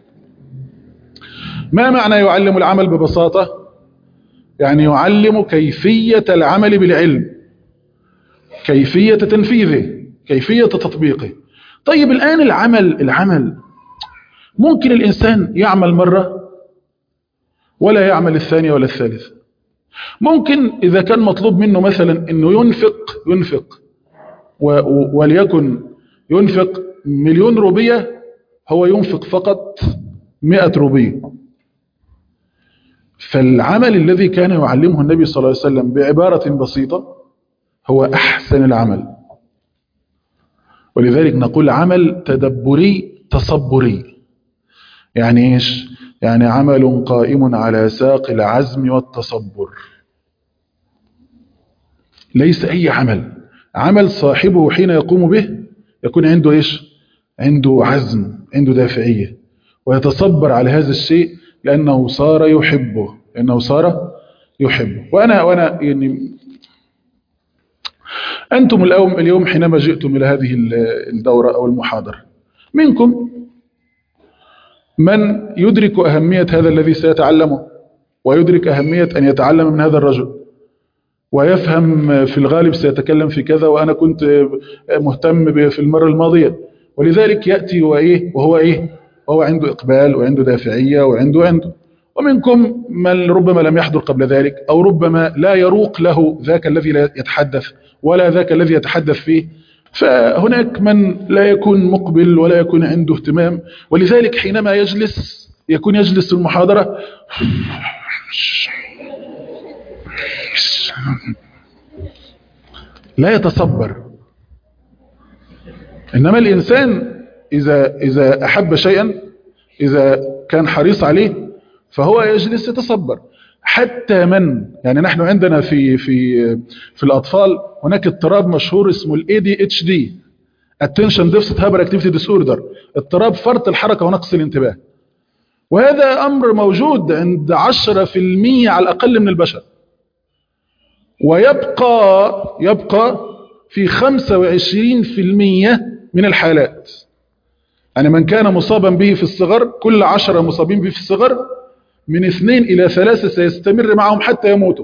Speaker 2: ما معنى يعلم العمل ببساطة؟ يعني يعلم كيفية العمل بالعلم، كيفية تنفيذه، كيفية تطبيقه. طيب الآن العمل العمل ممكن الإنسان يعمل مرة ولا يعمل الثانية ولا الثالثة. ممكن إذا كان مطلوب منه مثلا أنه ينفق ينفق وليكن ينفق مليون روبية، هو ينفق فقط مئة روبية. فالعمل الذي كان يعلمه النبي صلى الله عليه وسلم بعبارة بسيطة هو أحسن العمل. ولذلك نقول عمل تدبري تصبري. يعني إيش؟ يعني عمل قائم على ساق العزم والتصبر. ليس أي عمل، عمل صاحبه حين يقوم به يكون عنده إيش؟ عنده عزم، عنده دافعية، ويتصبر على هذا الشيء لأنه صار يحبه، لأنه صار يحبه. وأنا وأنا يعني أنتم اليوم اليوم حينما جئتم إلى هذه الدورة أو المحاضرة، منكم من يدرك أهمية هذا الذي سيتعلمه، ويدرك أهمية أن يتعلم من هذا الرجل، ويفهم في الغالب سيتكلم في كذا وأنا كنت مهتم في المرة الماضية، ولذلك يأتي وإيه وهو إيه وهو عنده إقبال وعنده دافعية وعنده عنده. ومنكم من ربما لم يحضر قبل ذلك، أو ربما لا يروق له ذاك الذي لا يتحدث ولا ذاك الذي يتحدث فيه. فهناك من لا يكون مقبل ولا يكون عنده اهتمام، ولذلك حينما يجلس يكون يجلس المحاضرة لا يتصبر. إنما الإنسان إذا إذا أحب شيئا، إذا كان حريص عليه، فهو يجلس يتصبر. حتى من يعني نحن عندنا في في في الأطفال هناك اضطراب مشهور اسمه ال إيه دي إتش دي Attention Deficit Hyperactivity Disorder، اضطراب فرط الحركة ونقص الانتباه. وهذا أمر موجود عند عشرة في المية على الأقل من البشر، ويبقى يبقى في خمسة وعشرين في المية من الحالات. يعني من كان مصابا به في الصغر، كل عشرة مصابين به في الصغر من اثنين إلى ثلاثة سيستمر معهم حتى يموتوا.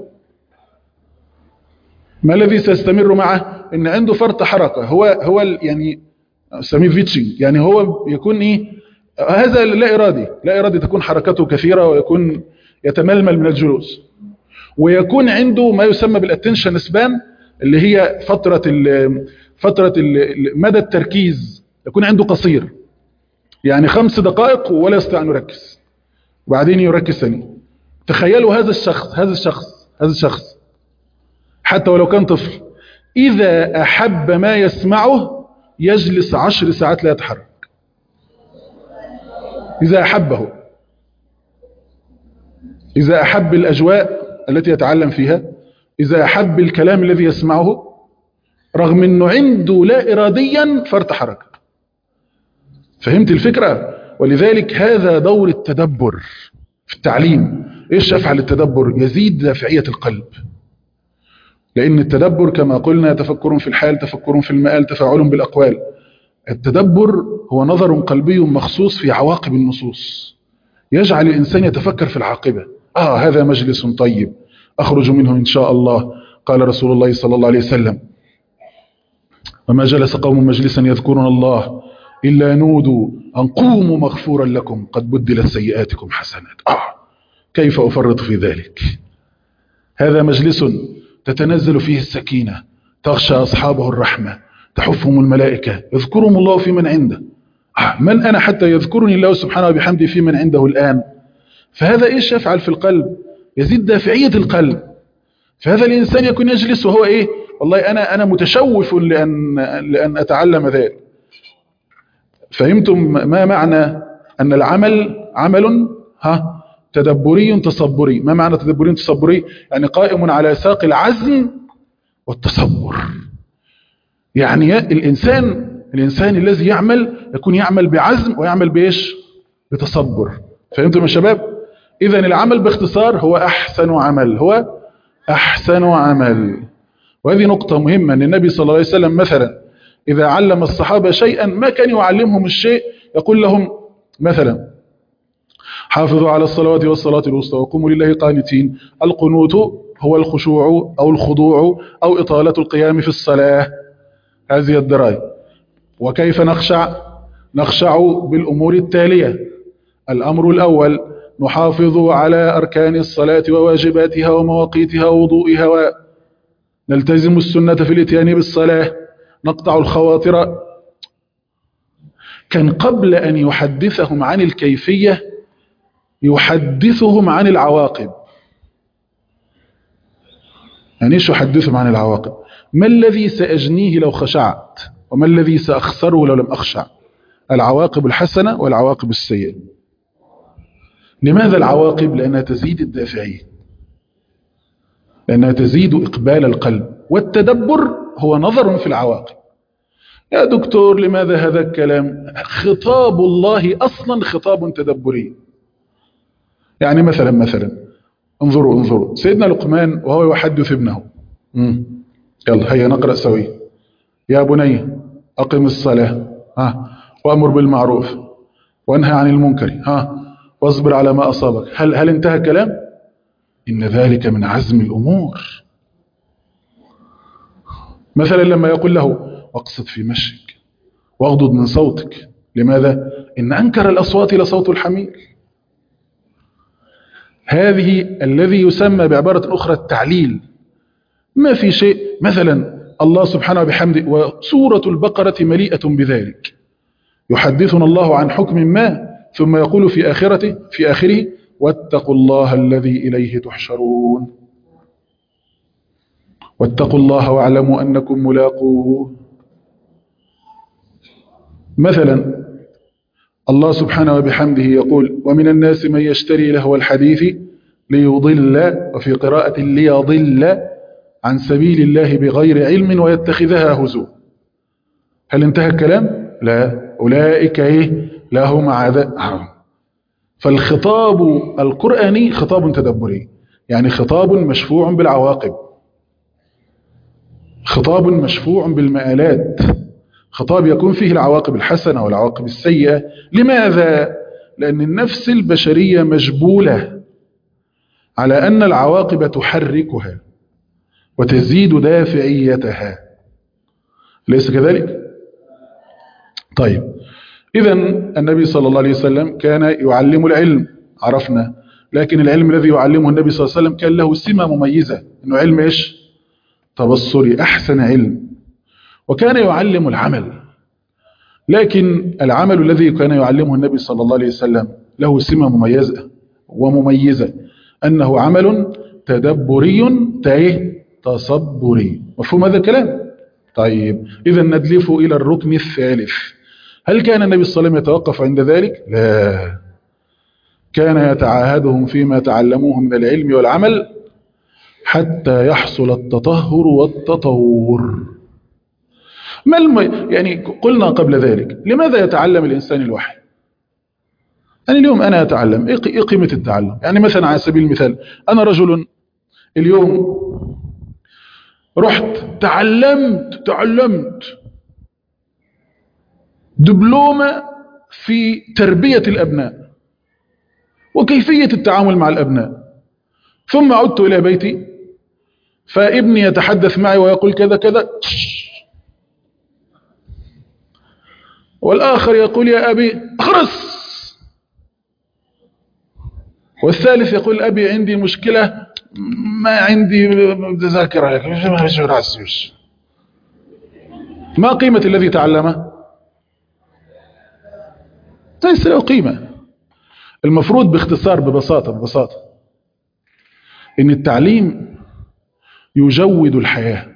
Speaker 2: ما الذي سيستمر معه؟ إن عنده فرط حركة، هو هو يعني سميه فيتشنج، يعني هو يكون إيه هذا لا إرادي، لا إرادي تكون حركته كثيرة، ويكون يتململ من الجلوس، ويكون عنده ما يسمى بالاتنشن سبان، اللي هي فترة ال فترة ال مدى التركيز يكون عنده قصير، يعني خمس دقائق ولا يستطيع أن يركز، وبعدين يركز ثاني. تخيلوا هذا الشخص هذا الشخص هذا الشخص حتى ولو كان طفل، إذا أحب ما يسمعه يجلس عشر ساعات لا يتحرك. إذا أحبه، إذا أحب الأجواء التي يتعلم فيها، إذا أحب الكلام الذي يسمعه، رغم أنه عنده لا إراديا فرط حركة. فهمت الفكرة؟ ولذلك هذا دور التدبر في التعليم. إيش يفعل التدبر؟ يزيد دافعية القلب، لأن التدبر كما قلنا تفكر في الحال، تفكر في المآل، تفاعل بالأقوال. التدبر هو نظر قلبي مخصوص في عواقب النصوص، يجعل الإنسان يتفكر في العاقبة. آه هذا مجلس طيب أخرج منه إن شاء الله، قال رسول الله صلى الله عليه وسلم: وما جلس قوم مجلسا يذكرون الله إلا نودوا أن قوموا مغفورا لكم قد بدلت سيئاتكم حسنات. آه كيف أفرط في ذلك؟ هذا مجلس تتنزل فيه السكينة، تغشى أصحابه الرحمة، تحفهم الملائكة، يذكرهم الله في من عنده. آه من أنا حتى يذكرني الله سبحانه وبحمده في من عنده الآن؟ فهذا إيش يفعل في القلب؟ يزيد دافعية القلب. فهذا الإنسان يكون يجلس وهو إيه؟ والله أنا أنا متشوف لأن لأن أتعلم ذلك. فهمتم ما معنى أن العمل عمل ها تدبري تصبري. ما معنى تدبري تصبري؟ يعني قائم على ساق العزم والتصبر. يعني الإنسان الإنسان الذي يعمل يكون يعمل بعزم ويعمل بإيش؟ بتصبر. فهمتم يا شباب؟ إذن العمل باختصار هو أحسن عمل، هو أحسن عمل. وهذه نقطة مهمة، أن النبي صلى الله عليه وسلم مثلا إذا علم الصحابة شيئا ما كان يعلمهم الشيء يقول لهم مثلا حافظوا على الصلوات والصلاة الوسطى وقوموا لله قانتين. القنوت هو الخشوع أو الخضوع أو إطالة القيام في الصلاة. هذه الدراية. وكيف نخشع؟ نخشع بالأمور التالية. الأمر الأول نحافظ على أركان الصلاة وواجباتها ومواقيتها ووضوئها، ونلتزم السنة في الاتيان بالصلاة، نقطع الخواطر. كان قبل أن يحدثهم عن الكيفية يحدثهم عن العواقب. يعني ايش يحدثهم عن العواقب؟ ما الذي سأجنيه لو خشعت، وما الذي سأخسره لو لم أخشع؟ العواقب الحسنة والعواقب السيئة. لماذا العواقب؟ لأنها تزيد الدافعية، لأنها تزيد إقبال القلب. والتدبر هو نظر في العواقب. يا دكتور لماذا هذا الكلام؟ خطاب الله أصلا خطاب تدبري. يعني مثلا مثلا انظروا انظروا سيدنا لقمان وهو يحدث ابنه. مم. يلا هيا نقرأ سوي. يا بني أقم الصلاة ها وأمر بالمعروف وانهى عن المنكر ها واصبر على ما أصابك. هل هل انتهى الكلام؟ إن ذلك من عزم الأمور. مثلا لما يقول له واقصد في مشيك واغضض من صوتك. لماذا؟ إن أنكر الأصوات لصوت الحمير. هذه الذي يسمى بعبارة أخرى التعليل. ما في شيء. مثلا الله سبحانه وبحمده وسورة البقرة مليئة بذلك. يحدثنا الله عن حكم ما ثم يقول في آخرته في آخره واتقوا الله الذي إليه تحشرون. واتقوا الله واعلموا أنكم ملاقوه. مثلا الله سبحانه وبحمده يقول ومن الناس من يشتري لهو الحديث ليضل، وفي قراءة ليضل عن سبيل الله بغير علم ويتخذها هزوا. هل انتهى الكلام؟ لا. أولئك إيه؟ لهم عذاب. فالخطاب القرآني خطاب تدبري، يعني خطاب مشفوع بالعواقب، خطاب مشفوع بالمآلات، خطاب يكون فيه العواقب الحسنة والعواقب السيئة. لماذا؟ لأن النفس البشرية مجبولة على أن العواقب تحركها وتزيد دافعيتها. ليس كذلك؟ طيب إذن النبي صلى الله عليه وسلم كان يعلم العلم، عرفنا. لكن العلم الذي يعلمه النبي صلى الله عليه وسلم كان له سمة مميزة، إنه علم إيش؟ تبصري، أحسن علم. وكان يعلم العمل، لكن العمل الذي كان يعلمه النبي صلى الله عليه وسلم له سمة مميزة ومميزة، أنه عمل تدبري تصبري. مفهوم هذا الكلام؟ طيب إذا ندلف إلى الركن الثالث. هل كان النبي صلى الله عليه وسلم يتوقف عند ذلك؟ لا، كان يتعاهدهم فيما تعلموه من العلم والعمل حتى يحصل التطهر والتطور. ما الم... يعني قلنا قبل ذلك لماذا يتعلم الإنسان الوحي؟ أنا اليوم أنا أتعلم. إيه قيمة التعلم؟ يعني مثلا على سبيل المثال أنا رجل اليوم رحت تعلمت تعلمت دبلومة في تربية الأبناء وكيفية التعامل مع الأبناء، ثم عدت إلى بيتي فابني يتحدث معي ويقول كذا كذا، والآخر يقول يا أبي اخرس، والثالث يقول أبي عندي مشكلة ما عندي ذاكرة. ما قيمة الذي تعلمه؟ ليس له قيمة. المفروض باختصار ببساطة ببساطة إن التعليم يجود الحياة.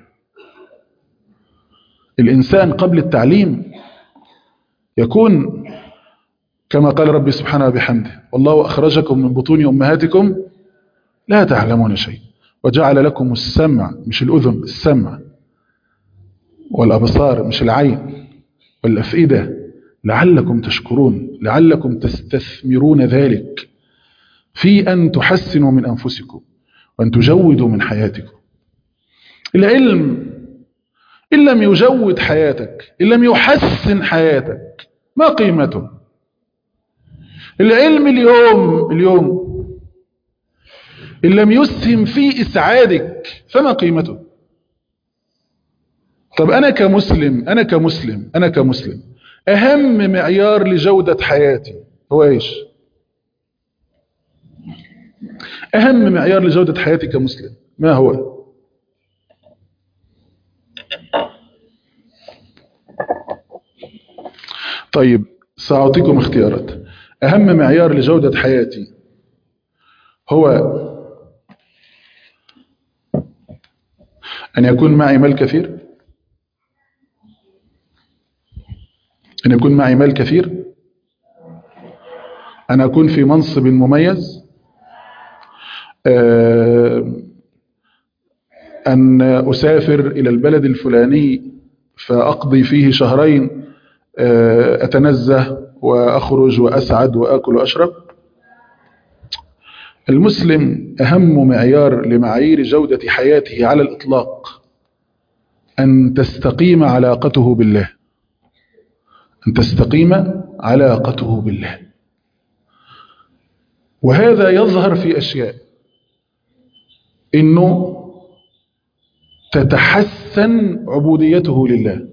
Speaker 2: الإنسان قبل التعليم يكون كما قال ربي سبحانه وبحمده: والله أخرجكم من بطون أمهاتكم لا تعلمون شيء وجعل لكم السمع، مش الأذن، السمع، والأبصار مش العين، والأفئدة لعلكم تشكرون، لعلكم تستثمرون ذلك في أن تحسنوا من أنفسكم وأن تجودوا من حياتكم. العلم إن لم يجود حياتك، إن لم يحسن حياتك، ما قيمته؟ العلم اليوم اليوم إن لم يسهم في إسعادك فما قيمته؟ طب أنا كمسلم أنا كمسلم أنا كمسلم أهم معيار لجودة حياتي هو إيش؟ أهم معيار لجودة حياتي كمسلم ما هو؟ طيب سأعطيكم اختيارات. أهم معيار لجودة حياتي هو أن يكون معي مال كثير، أن يكون معي مال كثير، أن أكون في منصب مميز، أن أسافر إلى البلد الفلاني فأقضي فيه شهرين أتنزه وأخرج وأسعد وأكل وأشرب. المسلم أهم معيار لمعايير جودة حياته على الإطلاق أن تستقيم علاقته بالله، أن تستقيم علاقته بالله. وهذا يظهر في أشياء، إنه تتحسن عبوديته لله،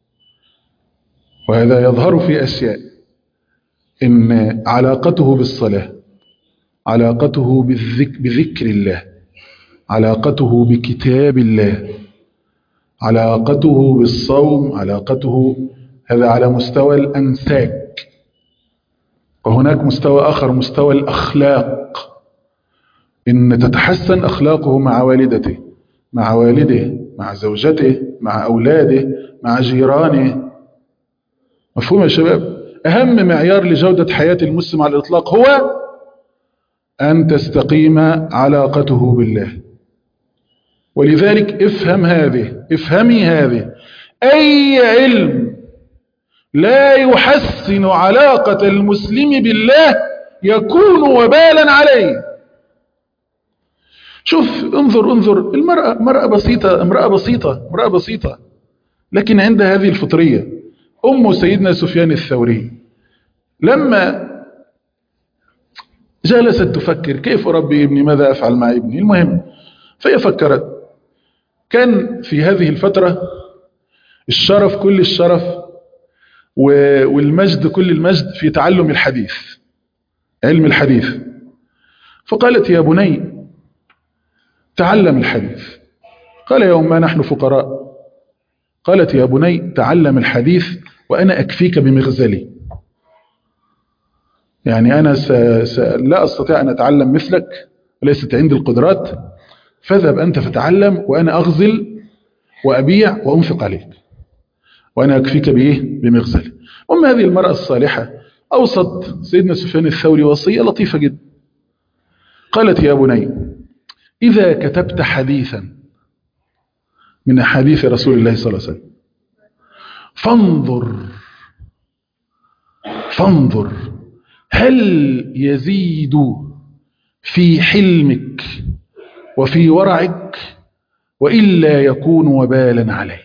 Speaker 2: وهذا يظهر في أشياء، إن علاقته بالصلاة، علاقته بالذك بذكر الله، علاقته بكتاب الله، علاقته بالصوم، علاقته، هذا على مستوى الأنساك. وهناك مستوى آخر، مستوى الأخلاق، إن تتحسن أخلاقه مع والدته، مع والده، مع زوجته، مع أولاده، مع جيرانه. مفهوم يا شباب؟ أهم معيار لجودة حياة المسلم على الإطلاق هو أن تستقيم علاقته بالله. ولذلك افهم هذه، افهمي هذه: أي علم لا يحسن علاقة المسلم بالله يكون وبالا عليه. شوف، انظر انظر المرأة، مرأة بسيطة، امرأة بسيطة، امرأة بسيطة، لكن عندها هذه الفطرية. أم سيدنا سفيان الثوري لما جلست تفكر كيف أربي ابني، ماذا أفعل مع ابني، المهم فهي فكرت. كان في هذه الفترة الشرف كل الشرف والمجد كل المجد في تعلم الحديث، علم الحديث. فقالت: يا بني تعلم الحديث. قال: يا أمه نحن فقراء. قالت: يا بني تعلم الحديث وأنا أكفيك بمغزلي، يعني أنا س... س... لا أستطيع أن أتعلم مثلك وليست عندي القدرات، فاذهب أنت فتعلم وأنا أغزل وأبيع وأنفق عليك وأنا أكفيك بإيه؟ بمغزلي. أم هذه المرأة الصالحة أوصت سيدنا سفيان الثوري وصية لطيفة جدا. قالت: يا بني إذا كتبت حديثا من أحاديث رسول الله صلى الله عليه وسلم فانظر فانظر هل يزيد في حلمك وفي ورعك وإلا يكون وبالا عليك.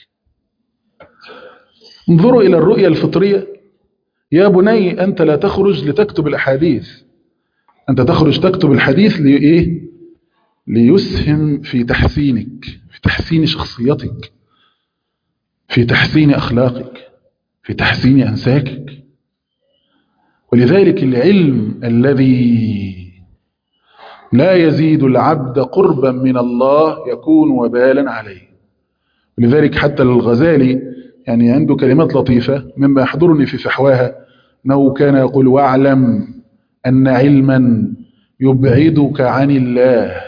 Speaker 2: انظروا إلى الرؤية الفطرية. يا بني أنت لا تخرج لتكتب الأحاديث، أنت تخرج تكتب الحديث لإيه؟ ليسهم في تحسينك، في تحسين شخصيتك، في تحسين أخلاقك، في تحسين أنساكك. ولذلك العلم الذي لا يزيد العبد قربا من الله يكون وبالا عليه. ولذلك حتى الغزالي يعني عنده كلمات لطيفة مما يحضرني في فحواها، أنه كان يقول: واعلم أن علما يبعدك عن الله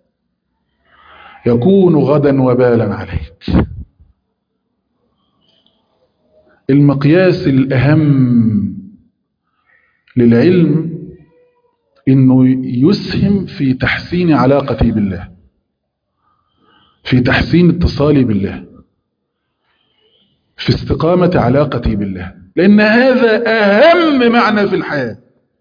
Speaker 2: يكون غدا وبالا عليك. المقياس الأهم للعلم إنه يسهم في تحسين علاقتي بالله، في تحسين اتصالي بالله، في استقامة علاقتي بالله، لأن هذا أهم معنى في الحياة.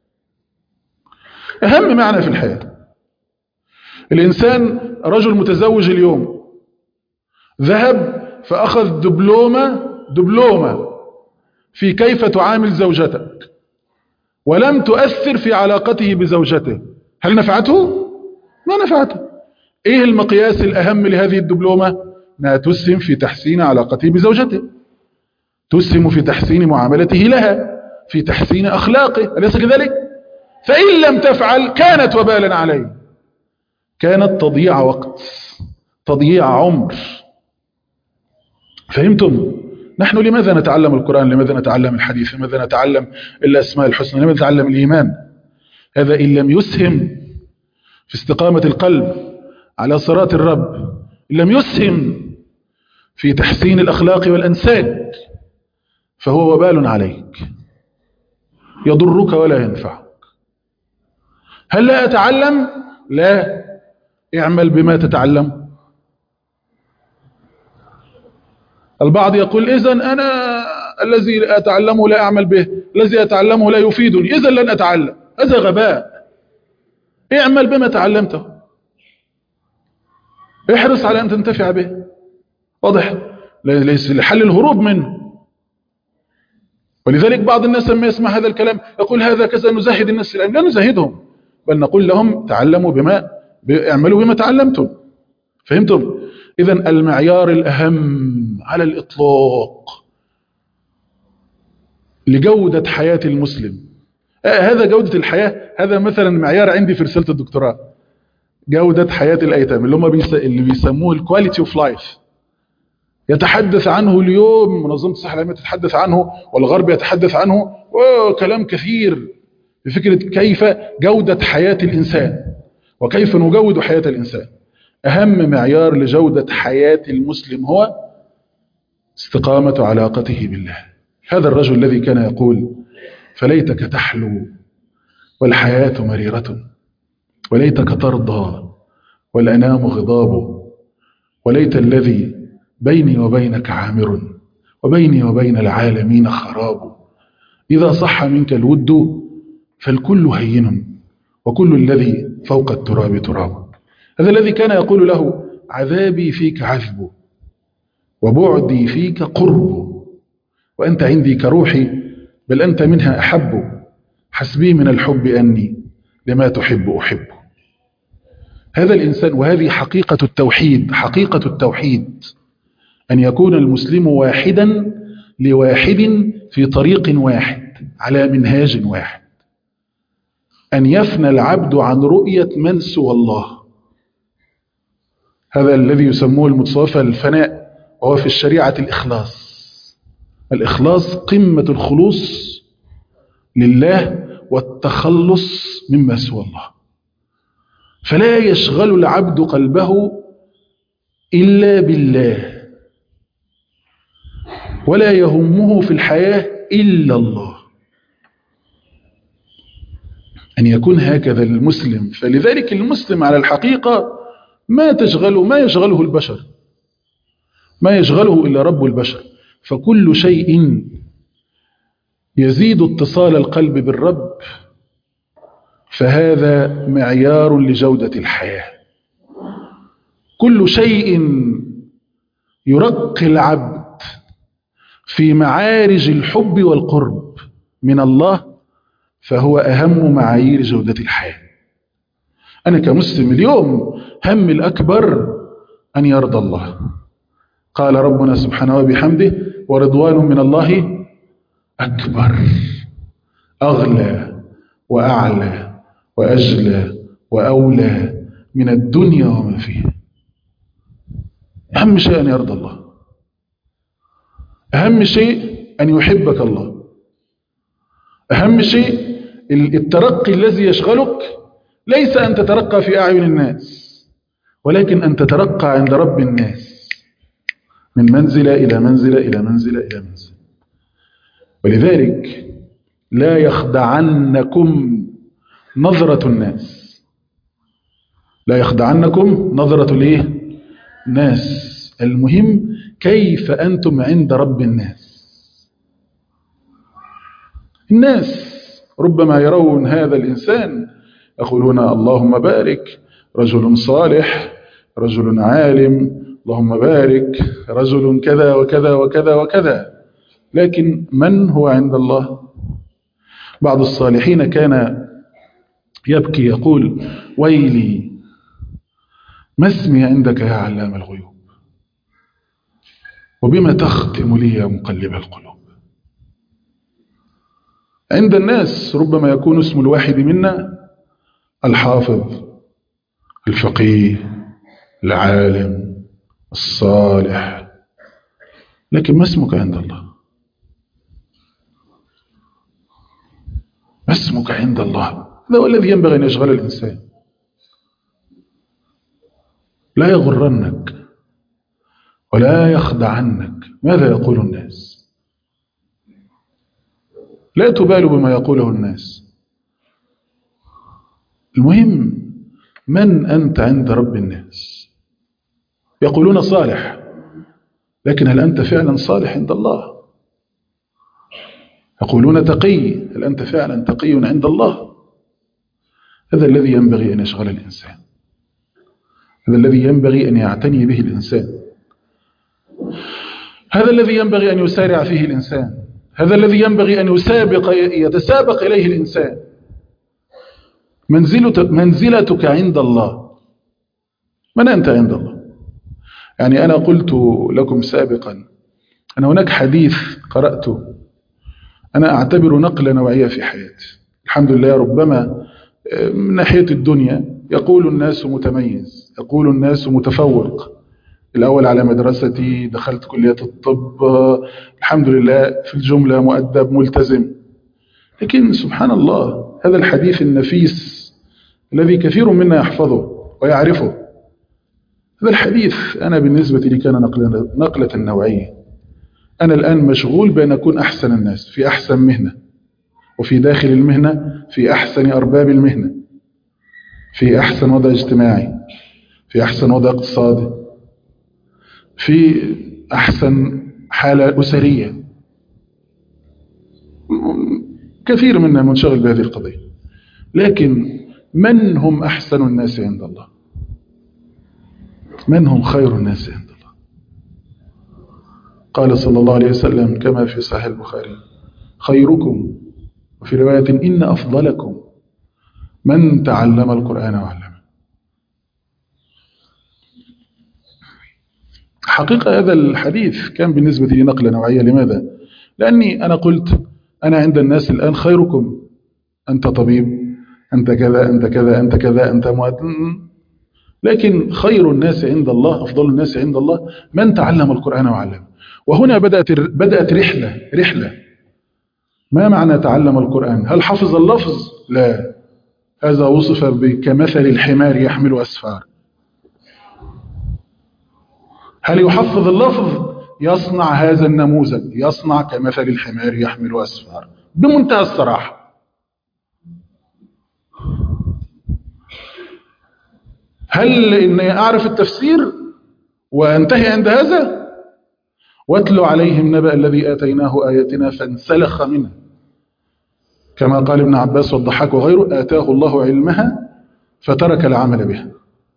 Speaker 2: أهم معنى في الحياة. الإنسان رجل متزوج اليوم ذهب فأخذ دبلومة دبلومة في كيف تعامل زوجتك، ولم تؤثر في علاقته بزوجته، هل نفعته؟ ما نفعته. إيه المقياس الأهم لهذه الدبلومة؟ أنها تسهم في تحسين علاقته بزوجته، تسهم في تحسين معاملته لها، في تحسين أخلاقه، أليس كذلك؟ فإن لم تفعل كانت وبالا عليه، كانت تضييع وقت، تضييع عمر. فهمتم؟ نحن لماذا نتعلم القرآن؟ لماذا نتعلم الحديث؟ لماذا نتعلم الأسماء الحسنى؟ لماذا نتعلم الإيمان؟ هذا إن لم يسهم في استقامة القلب على صراط الرب، إن لم يسهم في تحسين الأخلاق والأنساك، فهو وبال عليك، يضرك ولا ينفعك. هل لا أتعلم؟ لا، اعمل بما تتعلم. البعض يقول إذن أنا الذي أتعلمه لا أعمل به، الذي أتعلمه لا يفيدني، إذن لن أتعلم. هذا غباء. اعمل بما تعلمته، احرص على أن تنتفع به. واضح؟ ليس لحل الهروب منه. ولذلك بعض الناس لما يسمع هذا الكلام يقول هذا كذا، نزهد الناس العلم. لا نزهدهم، بل نقول لهم تعلموا بما اعملوا بما تعلمتم. فهمتم؟ إذن المعيار الأهم على الإطلاق لجودة حياة المسلم، آه هذا جودة الحياة. هذا مثلا معيار عندي في رسالة الدكتوراه، جودة حياة الأيتام، اللي هم بيس... اللي بيسموه الكواليتي اوف لايف. يتحدث عنه اليوم منظمة الصحة العالمية تتحدث عنه، والغرب يتحدث عنه، وكلام كثير بفكرة كيف جودة حياة الإنسان وكيف نجود حياة الإنسان. أهم معيار لجودة حياة المسلم هو استقامة علاقته بالله. هذا الرجل الذي كان يقول فليتك تحلو والحياة مريرة، وليتك ترضى والأنام غضاب، وليت الذي بيني وبينك عامر، وبيني وبين العالمين خراب، إذا صح منك الود فالكل هين، وكل الذي فوق التراب تراب. هذا الذي كان يقول له عذابي فيك عذب، وبعدي فيك قرب، وأنت عندي كروحي، بل أنت منها أحب، حسبي من الحب أني لما تحب أحب. هذا الإنسان، وهذه حقيقة التوحيد، حقيقة التوحيد أن يكون المسلم واحدا لواحد في طريق واحد على منهاج واحد، أن يفنى العبد عن رؤية من سوى الله. هذا الذي يسموه المتصوفة الفناء، وهو في الشريعة الإخلاص. الإخلاص قمة الخلوص لله والتخلص مما سوى الله. فلا يشغل العبد قلبه إلا بالله، ولا يهمه في الحياة إلا الله. أن يكون هكذا المسلم. فلذلك المسلم على الحقيقة ما تشغله ما يشغله البشر، ما يشغله إلا رب البشر. فكل شيء يزيد اتصال القلب بالرب فهذا معيار لجودة الحياة. كل شيء يرقي العبد في معارج الحب والقرب من الله فهو أهم معايير جودة الحياة. أنا كمسلم اليوم هم الأكبر أن يرضى الله. قال ربنا سبحانه وبحمده ورضوان من الله أكبر، أغلى وأعلى وأجلى وأولى من الدنيا وما فيها. أهم شيء أن يرضى الله، أهم شيء أن يحبك الله، أهم شيء الترقي الذي يشغلك ليس أن تترقى في أعين الناس، ولكن أن تترقى عند رب الناس من منزلة إلى منزلة إلى منزلة إلى منزلة. ولذلك لا يخدعنكم نظرة الناس. لا يخدعنكم نظرة الايه؟ الناس. المهم كيف أنتم عند رب الناس. الناس ربما يرون هذا الإنسان يقولون اللهم بارك رجل صالح، رجل عالم، اللهم بارك رجل كذا وكذا وكذا وكذا، لكن من هو عند الله؟ بعض الصالحين كان يبكي يقول ويلي ما اسمي عندك يا علام الغيوب، وبما تختم لي يا مقلب القلوب. عند الناس ربما يكون اسم الواحد منا الحافظ، الفقيه، العالم، الصالح، لكن ما اسمك عند الله؟ ما اسمك عند الله؟ هذا هو الذي ينبغي أن يشغل الإنسان. لا يغرنك ولا يخدعنك ماذا يقول الناس. لا تبال بما يقوله الناس. المهم من أنت عند رب الناس. يقولون صالح، لكن هل أنت فعلا صالح عند الله؟ يقولون تقي، هل أنت فعلا تقي عند الله؟ هذا الذي ينبغي أن يشغل الإنسان، هذا الذي ينبغي أن يعتني به الإنسان، هذا الذي ينبغي أن يسارع فيه الإنسان، هذا الذي ينبغي أن يسابق يتسابق إليه الإنسان. منزلتك عند الله. من أنت عند الله؟ يعني أنا قلت لكم سابقا أن هناك حديث قرأته أنا أعتبر نقلة نوعية في حياتي. الحمد لله. ربما من ناحية الدنيا يقول الناس متميز، يقول الناس متفوق، الأول على مدرستي، دخلت كلية الطب، الحمد لله، في الجملة مؤدب ملتزم. لكن سبحان الله هذا الحديث النفيس الذي كثير منا يحفظه ويعرفه، هذا الحديث أنا بالنسبة لي كان نقلة, نقلة نوعية. أنا الآن مشغول بأن أكون أحسن الناس في أحسن مهنة، وفي داخل المهنة في أحسن أرباب المهنة، في أحسن وضع اجتماعي، في أحسن وضع اقتصادي، في أحسن حالة أسرية. كثير منا منشغل بهذه القضية، لكن من هم أحسن الناس عند الله؟ من هم خير الناس عند الله؟ قال صلى الله عليه وسلم كما في صحيح البخاري خيركم، وفي رواية إن أفضلكم من تعلم القرآن وعلمه. حقيقة هذا الحديث كان بالنسبة لي نقلة نوعية. لماذا؟ لأني أنا قلت أنا عند الناس الآن خيركم، أنت طبيب، أنت كذا، أنت كذا، أنت كذا، أنت مؤذن، لكن خير الناس عند الله، أفضل الناس عند الله من تعلم القرآن وعلمه. وهنا بدأت بدأت رحلة رحلة ما معنى تعلم القرآن؟ هل حفظ اللفظ؟ لا، هذا وصف كمثل الحمار يحمل أسفار. هل يحفظ اللفظ؟ يصنع هذا النموذج، يصنع كمثل الحمار يحمل أسفار بمنتهى الصراحة. هل إني أعرف التفسير وانتهي عند هذا؟ واتلو عليهم نبأ الذي آتيناه آياتنا فانسلخ منها، كما قال ابن عباس والضحاك وغيره آتاه الله علمها فترك العمل بها.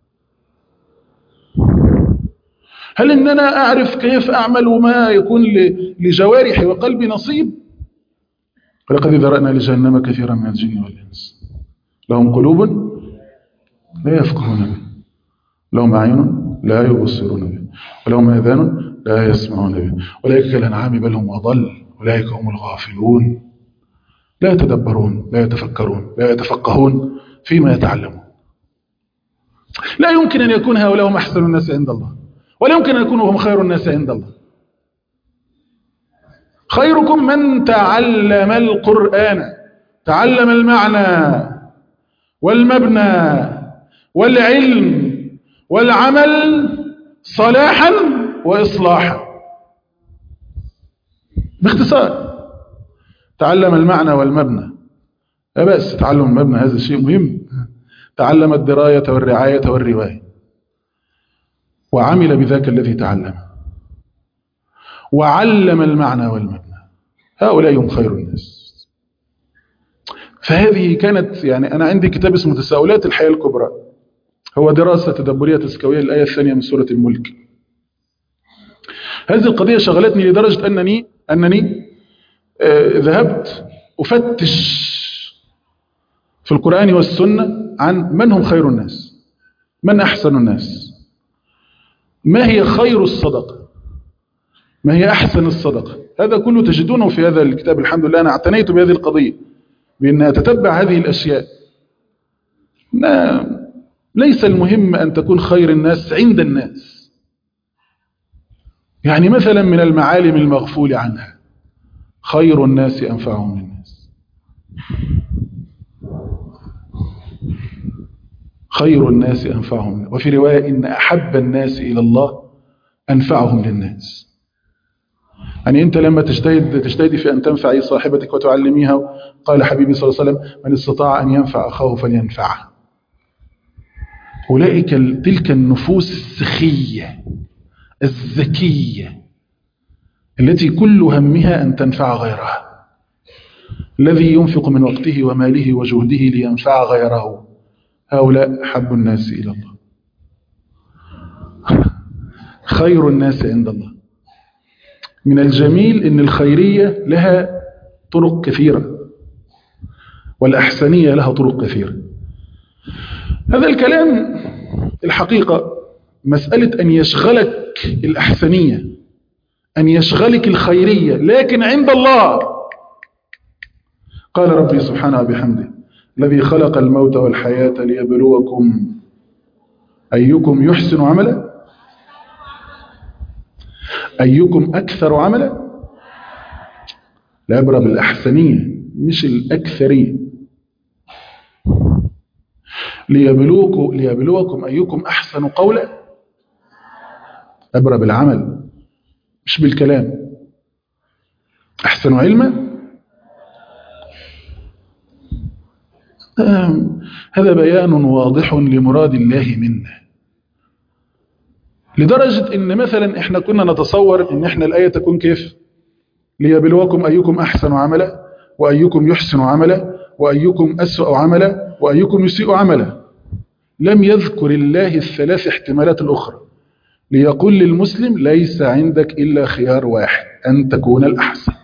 Speaker 2: هل إن أنا أعرف كيف أعمل وما يكون لجوارحي وقلبي نصيب؟ ولقد ذرأنا لجهنم كثيرا من الجن والإنس لهم قلوب لا يفقهون به، لهم أعين لا يبصرون به، ولهم آذان لا يسمعون به، أولئك كالأنعام بل هم أضل، أولئك هم الغافلون، لا يتدبرون، لا يتفكرون، لا يتفقهون فيما يتعلمون. لا يمكن أن يكون هؤلاء هم أحسن الناس عند الله، ولا يمكن أن يكونوا هم خير الناس عند الله. خيركم من تعلم القرآن، تعلم المعنى والمبنى والعلم والعمل صلاحا وإصلاحا. باختصار تعلم المعنى والمبنى، لا بأس تعلم المبنى، هذا شيء مهم. تعلم الدراية والرعاية والرواية وعمل بذاك الذي تعلم وعلم المعنى والمبنى، هؤلاء هم خير الناس. فهذه كانت يعني أنا عندي كتاب اسمه تساؤلات الحياة الكبرى، هو دراسة تدبرية تسكوية للآية الثانية من سورة الملك. هذه القضية شغلتني لدرجة أنني أنني آه ذهبت أفتش في القرآن والسنة عن من هم خير الناس، من أحسن الناس، ما هي خير الصدقة، ما هي أحسن الصدقة. هذا كله تجدونه في هذا الكتاب. الحمد لله أنا اعتنيت بهذه القضية، بأن أتتبع هذه الأشياء. ليس المهم أن تكون خير الناس عند الناس، يعني مثلا من المعالم المغفول عنها خير الناس أنفعهم للناس. خير الناس أنفعهم، وفي رواية إن أحب الناس إلى الله أنفعهم للناس. يعني أنت لما تجتهد تجتهدي في أن تنفعي صاحبتك وتعلميها، قال حبيبي صلى الله عليه وسلم من استطاع أن ينفع أخاه فلينفعه. أولئك تلك النفوس السخية الذكية التي كل همها أن تنفع غيرها، الذي ينفق من وقته وماله وجهده لينفع غيره، هؤلاء أحب الناس إلى الله، خير الناس عند الله. من الجميل أن الخيرية لها طرق كثيرة والأحسنية لها طرق كثيرة. هذا الكلام الحقيقة مسألة أن يشغلك الأحسنية، أن يشغلك الخيرية، لكن عند الله قال ربي سبحانه وبحمده الذي خلق الموت والحياة ليبلوكم أيكم يحسن عملا أيكم أكثر عملا. العبرة بالأحسنية مش الأكثرية. ليبلوكم, ليبلوكم أيكم أحسن قولا، عبرة بالعمل مش بالكلام. أحسن علما، هذا بيان واضح لمراد الله منا، لدرجة إن مثلا إحنا كنا نتصور إن إحنا الآية تكون كيف؟ ليبلوكم أيكم أحسن عملا وأيكم يحسن عملا وأيكم أسوأ عملا وأيكم يسيء عملا. لم يذكر الله الثلاث احتمالات الأخرى، ليقول للمسلم ليس عندك إلا خيار واحد، أن تكون الأحسن،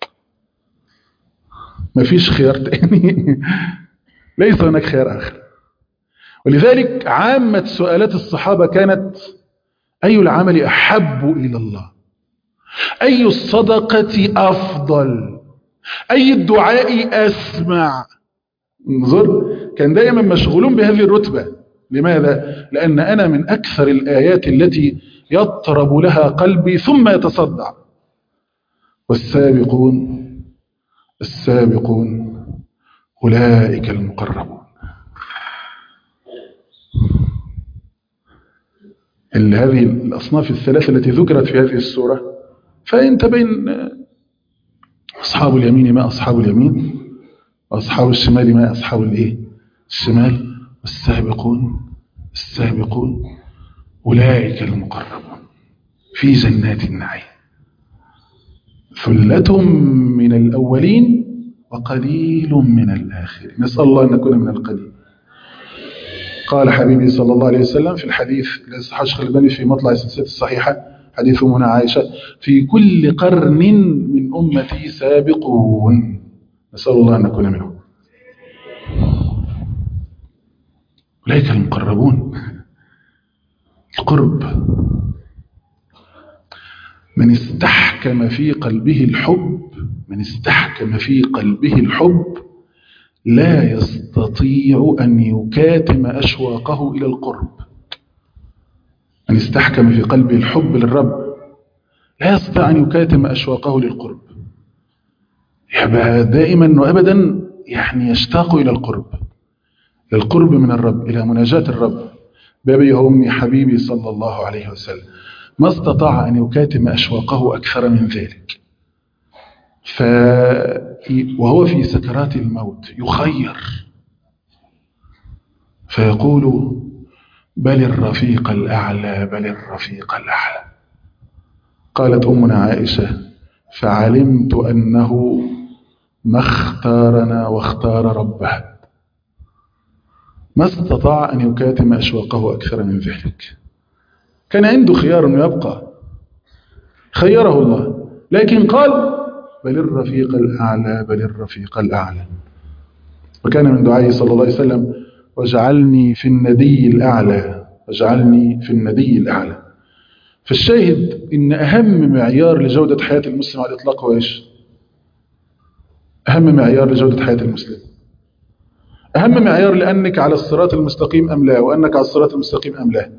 Speaker 2: مفيش خيار تاني ليس هناك خيار آخر. ولذلك عامة سؤالات الصحابة كانت أي العمل أحب إلى الله، أي الصدقة أفضل، أي الدعاء أسمع. انظر، كان دائما مشغولون بهذه الرتبة. لماذا؟ لأن أنا من أكثر الآيات التي يضطرب لها قلبي ثم يتصدع. والسابقون السابقون أولئك المقربون. هذه الأصناف الثلاثة التي ذكرت في هذه السورة، فأنت بين أصحاب اليمين ما أصحاب اليمين وأصحاب الشمال ما أصحاب الإيه؟ الشمال. والسابقون السابقون أولئك المقربون في جنات النعيم ثلة من الأولين وقليل من الآخرين. نسأل الله أن نكون من القليل. قال حبيبي صلى الله عليه وسلم في الحديث الذي صححه الشيخ الألباني في مطلع السلسلة الصحيحة، حديث أمنا عائشة: في كل قرن من أمتي سابقون. نسأل الله أن نكون منهم. أولئك المقربون، القرب. من استحكم في قلبه الحب من استحكم في قلبه الحب لا يستطيع أن يكاتم أشواقه إلى القرب. من استحكم في قلبه الحب للرب لا يستطيع أن يكاتم أشواقه للقرب، يبقى دائما وأبدا يعني يشتاق إلى القرب، للقرب من الرب، إلى مناجاة الرب. بابي وأمي حبيبي صلى الله عليه وسلم ما استطاع أن يكاتم أشواقه أكثر من ذلك. ف وهو في سكرات الموت يخير فيقول بل الرفيق الأعلى بل الرفيق الأعلى. قالت أمنا عائشة فعلمت أنه ما اختارنا واختار ربه، ما استطاع أن يكاتم أشواقه أكثر من ذلك. كان عنده خيار أنه يبقى، خيره الله، لكن قال بل الرفيق الأعلى بل الرفيق الأعلى. وكان من دعائه صلى الله عليه وسلم واجعلني في الندي الأعلى، واجعلني في الندي الأعلى. فالشاهد إن أهم معيار لجودة حياة المسلم على الإطلاق هو إيش؟ أهم معيار لجودة حياة المسلم، أهم معيار لأنك على الصراط المستقيم أم لا، وأنك على الصراط المستقيم أم لا،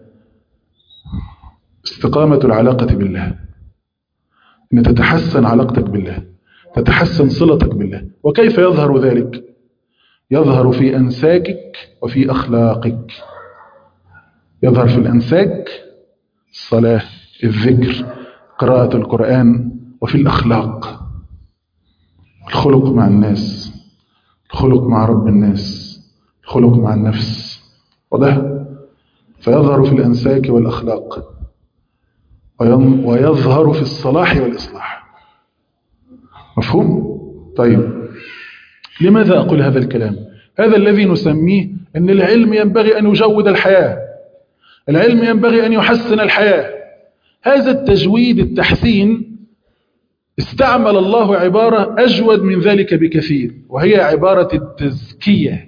Speaker 2: استقامة العلاقة بالله، أن تتحسن علاقتك بالله، تتحسن صلتك بالله. وكيف يظهر ذلك؟ يظهر في أنساكك وفي أخلاقك. يظهر في الأنساك الصلاة، الذكر، قراءة القرآن، وفي الأخلاق الخلق مع الناس، الخلق مع رب الناس، الخلق مع النفس. وده فيظهر في الأنساك والأخلاق، ويظهر في الصلاح والإصلاح. مفهوم؟ طيب، لماذا أقول هذا الكلام؟ هذا الذي نسميه أن العلم ينبغي أن يجود الحياة، العلم ينبغي أن يحسن الحياة. هذا التجويد التحسين استعمل الله عبارة أجود من ذلك بكثير، وهي عبارة التزكية.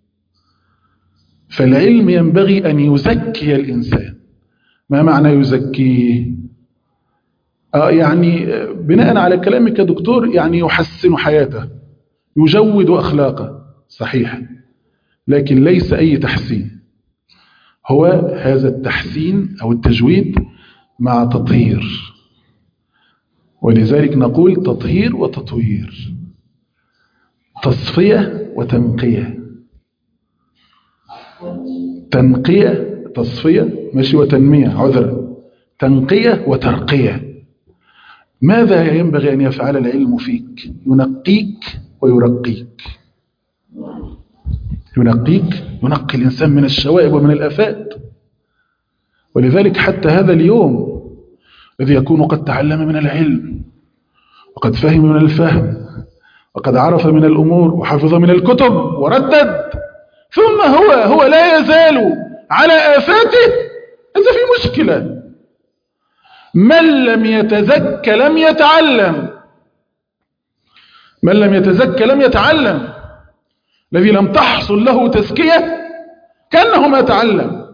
Speaker 2: فالعلم ينبغي أن يزكي الإنسان. ما معنى يزكيه؟ آه يعني بناء على كلامك كدكتور يعني يحسن حياته، يجود أخلاقه، صحيح، لكن ليس أي تحسين. هو هذا التحسين أو التجويد مع تطهير، ولذلك نقول تطهير وتطوير، تصفية وتنقية. تنقية تصفية ماشي، وتنمية عذرا، تنقية وترقية. ماذا ينبغي أن يفعل العلم فيك؟ ينقيك ويرقيك. ينقيك، ينقي الإنسان من الشوائب ومن الآفات. ولذلك حتى هذا اليوم الذي يكون قد تعلم من العلم وقد فهم من الفهم وقد عرف من الأمور وحفظ من الكتب وردد، ثم هو هو لا يزال على آفاته، هذا في مشكلة. من لم يتزكى لم يتعلم، من لم يتزكى لم يتعلم. الذي لم تحصل له تزكية كأنه ما تعلم.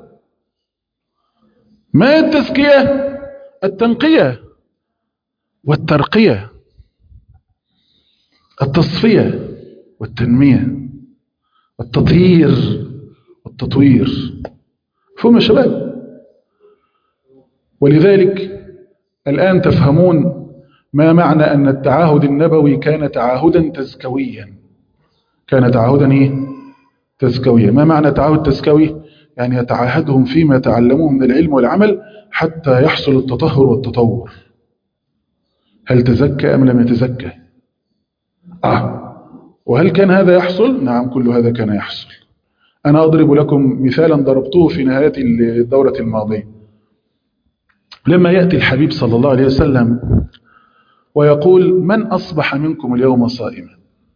Speaker 2: ما التزكية؟ التنقية والترقية، التصفية والتنمية، التطهير والتطوير. فهم شباب. ولذلك الآن تفهمون ما معنى أن التعاهد النبوي كان تعاهدا تزكويا. كان تعاهدا إيه؟ تزكويا. ما معنى تعاهد تزكوي؟ يعني يتعاهدهم فيما تعلموه من العلم والعمل حتى يحصل التطهر والتطور. هل تزكى أم لم يتزكى؟ آه. وهل كان هذا يحصل؟ نعم، كل هذا كان يحصل. أنا أضرب لكم مثالا ضربته في نهاية الدورة الماضية. لما يأتي الحبيب صلى الله عليه وسلم ويقول من أصبح منكم اليوم صائما؟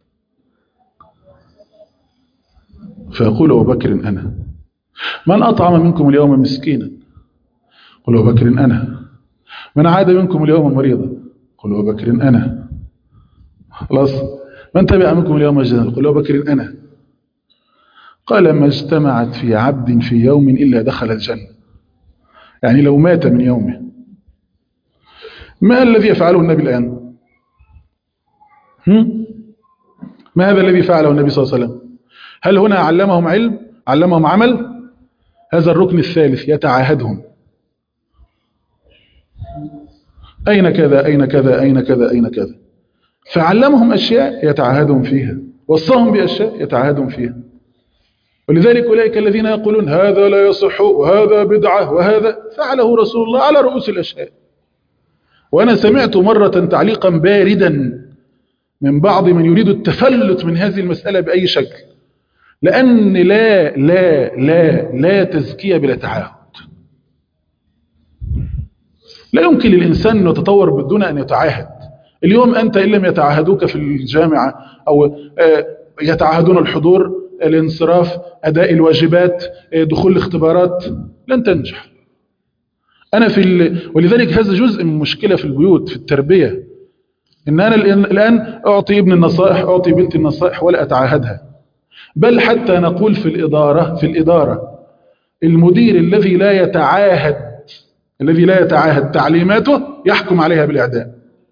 Speaker 2: فيقول أبو بكر أنا. من أطعم منكم اليوم مسكينا؟ قل أبو بكر أنا. من عاد منكم اليوم مريضا؟ قل أبو بكر أنا. خلاص. من تبع منكم اليوم جنال؟ قل أبو بكر أنا. قال ما اجتمعت في عبد في يوم إلا دخل الجنة. يعني لو مات من يومه. ما الذي يفعله النبي الآن؟ هم؟ ما هذا الذي فعله النبي صلى الله عليه وسلم؟ هل هنا علمهم علم؟ علمهم عمل؟ هذا الركن الثالث، يتعاهدهم. أين كذا أين كذا أين كذا أين كذا. فعلمهم أشياء يتعاهدهم فيها، وصاهم بأشياء يتعاهدهم فيها. ولذلك أولئك الذين يقولون هذا لا يصح وهذا بدعة وهذا فعله رسول الله على رؤوس الأشياء. وأنا سمعت مرة تعليقا باردا من بعض من يريد التفلت من هذه المسألة بأي شكل، لأن لا لا لا لا تزكية بلا تعاهد. لا يمكن للإنسان أن يتطور بدون أن يتعاهد. اليوم أنت إن لم يتعاهدوك في الجامعة أو يتعاهدون الحضور، الانصراف، أداء الواجبات، دخول الاختبارات، لن تنجح. أنا في ال... ولذلك هذا جزء من مشكلة في البيوت في التربية، إن أنا الآن أعطي ابن النصائح، أعطي بنت النصائح ولا أتعاهدها. بل حتى نقول في الإدارة في الإدارة المدير الذي لا يتعاهد الذي لا يتعاهد تعليماته يحكم عليها بالإعدام.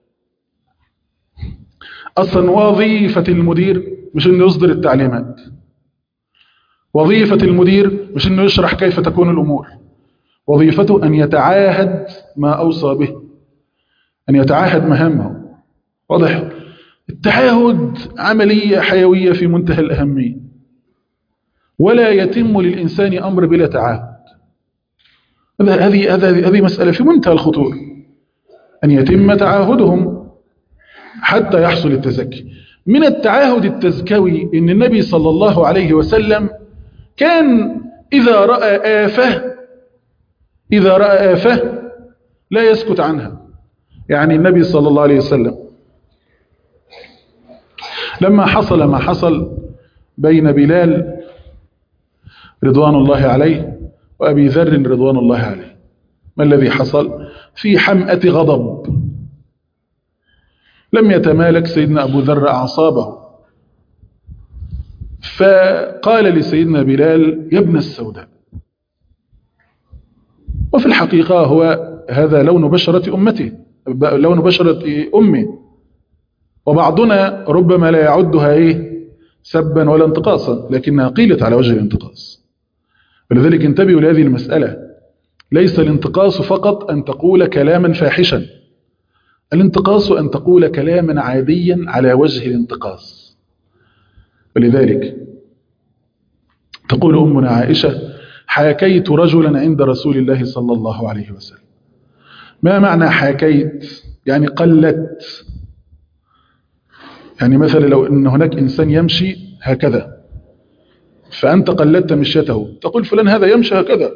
Speaker 2: أصلا وظيفة المدير مش إنه يصدر التعليمات، وظيفة المدير مش إنه يشرح كيف تكون الأمور، وظيفته أن يتعاهد ما أوصى به، أن يتعاهد مهامه. واضح؟ التعاهد عملية حيوية في منتهى الأهمية، ولا يتم للإنسان أمر بلا تعاهد. هذه هذه هذه مسألة في منتهى الخطورة، أن يتم تعاهدهم حتى يحصل التزكي. من التعاهد التزكوي إن النبي صلى الله عليه وسلم كان إذا رأى آفة إذا رأى آفة لا يسكت عنها. يعني النبي صلى الله عليه وسلم لما حصل ما حصل بين بلال رضوان الله عليه وأبي ذر رضوان الله عليه، ما الذي حصل؟ في حمأة غضب لم يتمالك سيدنا أبو ذر أعصابه، فقال لسيدنا بلال: يا ابن السوداء. وفي الحقيقة هو هذا لون بشرة أمته، لون بشرة أمه، وبعضنا ربما لا يعدها إيه سبا ولا انتقاصا، لكنها قيلت على وجه الانتقاص. ولذلك انتبهوا لهذه المسألة، ليس الانتقاص فقط أن تقول كلاما فاحشا، الانتقاص أن تقول كلاما عاديا على وجه الانتقاص. ولذلك تقول أمنا عائشة: حاكيت رجلا عند رسول الله صلى الله عليه وسلم. ما معنى حاكيت؟ يعني قلت. يعني مثلا لو أن هناك إنسان يمشي هكذا فأنت قلدت مشيته، تقول فلان هذا يمشي هكذا.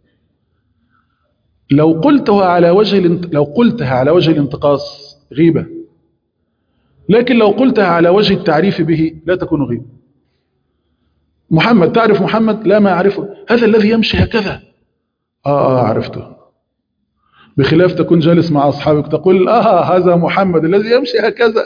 Speaker 2: لو قلتها على وجه لو قلتها على وجه الانتقاص غيبة، لكن لو قلتها على وجه التعريف به لا تكون غيبة. محمد، تعرف محمد؟ لا، ما أعرفه. هذا الذي يمشي هكذا. آه, آه عرفته. بخلاف تكون جالس مع أصحابك تقول: آه هذا محمد الذي يمشي هكذا.